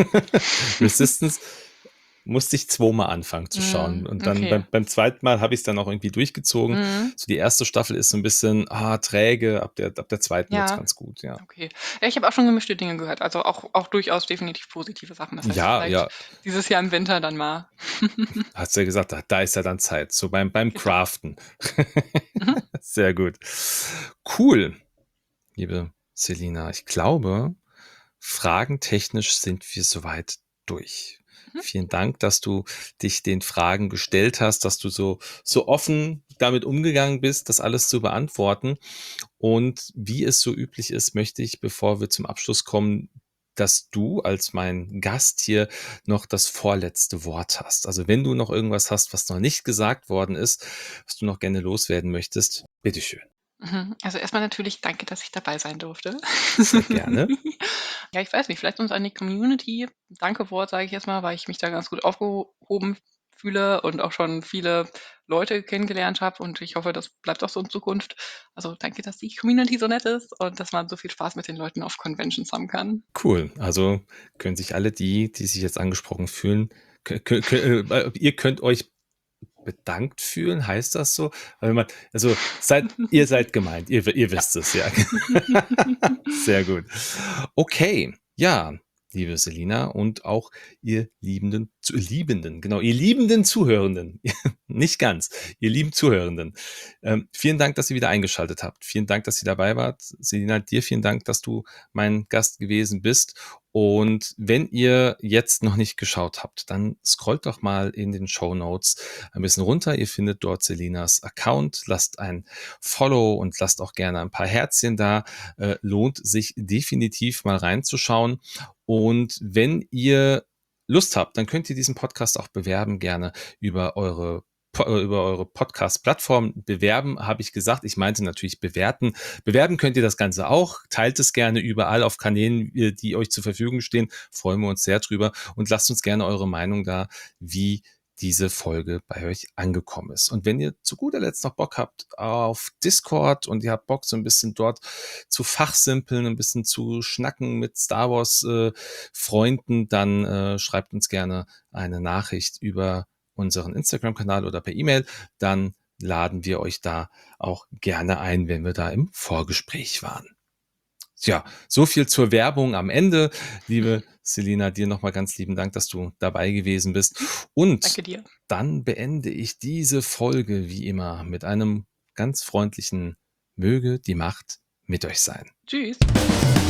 Resistance musste ich zweimal anfangen zu schauen. Mhm, Und dann okay. beim, beim zweiten Mal habe ich es dann auch irgendwie durchgezogen. Mhm. So die erste Staffel ist so ein bisschen ah, träge, ab der, ab der zweiten wird es Ja. ganz gut, ja. Okay. Ja, ich habe auch schon gemischte Dinge gehört, also auch auch durchaus definitiv positive Sachen. Das heißt, Ja, vielleicht ja, dieses Jahr im Winter dann mal. hast du ja gesagt, da, da ist ja dann Zeit. So beim, beim Genau. Craften. Mhm. Sehr gut. Cool, liebe Selina. Ich glaube, fragentechnisch sind wir soweit durch. Mhm. Vielen Dank, dass du dich den Fragen gestellt hast, dass du so, so offen damit umgegangen bist, das alles zu beantworten. Und wie es so üblich ist, möchte ich, bevor wir zum Abschluss kommen, dass du als mein Gast hier noch das vorletzte Wort hast. Also wenn du noch irgendwas hast, was noch nicht gesagt worden ist, was du noch gerne loswerden möchtest, bitteschön. Mhm. Also, erst mal natürlich danke, dass ich dabei sein durfte. Sehr gerne. Ja, ich weiß nicht, vielleicht uns an die Community. Danke-Wort sage ich jetzt mal, weil ich mich da ganz gut aufgehoben fühle und auch schon viele Leute kennengelernt habe und ich hoffe, das bleibt auch so in Zukunft. Also, danke, dass die Community so nett ist und dass man so viel Spaß mit den Leuten auf Conventions haben kann. Cool. Also können sich alle die, die sich jetzt angesprochen fühlen, kö- kö- kö- äh, ihr könnt euch bedankt fühlen, heißt das so? Weil man, also seid, ihr seid gemeint, ihr, ihr Ja. wisst es, ja. Sehr gut. Okay, ja, liebe Selina und auch ihr liebenden, zu, liebenden, genau, ihr liebenden Zuhörenden, nicht ganz, ihr lieben Zuhörenden. Ähm, vielen Dank, dass ihr wieder eingeschaltet habt. Vielen Dank, dass ihr dabei wart. Selina, dir vielen Dank, dass du mein Gast gewesen bist. Und wenn ihr jetzt noch nicht geschaut habt, dann scrollt doch mal in den Show Notes ein bisschen runter. Ihr findet dort Selinas Account. Lasst ein Follow und lasst auch gerne ein paar Herzchen da. Äh, lohnt sich definitiv mal reinzuschauen. Und wenn ihr Lust habt, dann könnt ihr diesen Podcast auch bewerben, gerne über eure über eure Podcast-Plattform bewerben, habe ich gesagt. Ich meinte natürlich bewerten. Bewerben könnt ihr das Ganze auch. Teilt es gerne überall auf Kanälen, die euch zur Verfügung stehen. Freuen wir uns sehr drüber. Und lasst uns gerne eure Meinung da, wie diese Folge bei euch angekommen ist. Und wenn ihr zu guter Letzt noch Bock habt auf Discord und ihr habt Bock, so ein bisschen dort zu fachsimpeln, ein bisschen zu schnacken mit Star Wars äh, Freunden, dann äh, schreibt uns gerne eine Nachricht über unseren Instagram-Kanal oder per E-Mail. Dann laden wir euch da auch gerne ein, wenn wir da im Vorgespräch waren. Ja, so viel zur Werbung am Ende. Liebe Selina, dir nochmal ganz lieben Dank, dass du dabei gewesen bist. Mhm. Und Danke dir. dann beende ich diese Folge wie immer mit einem ganz freundlichen Möge die Macht mit euch sein. Tschüss.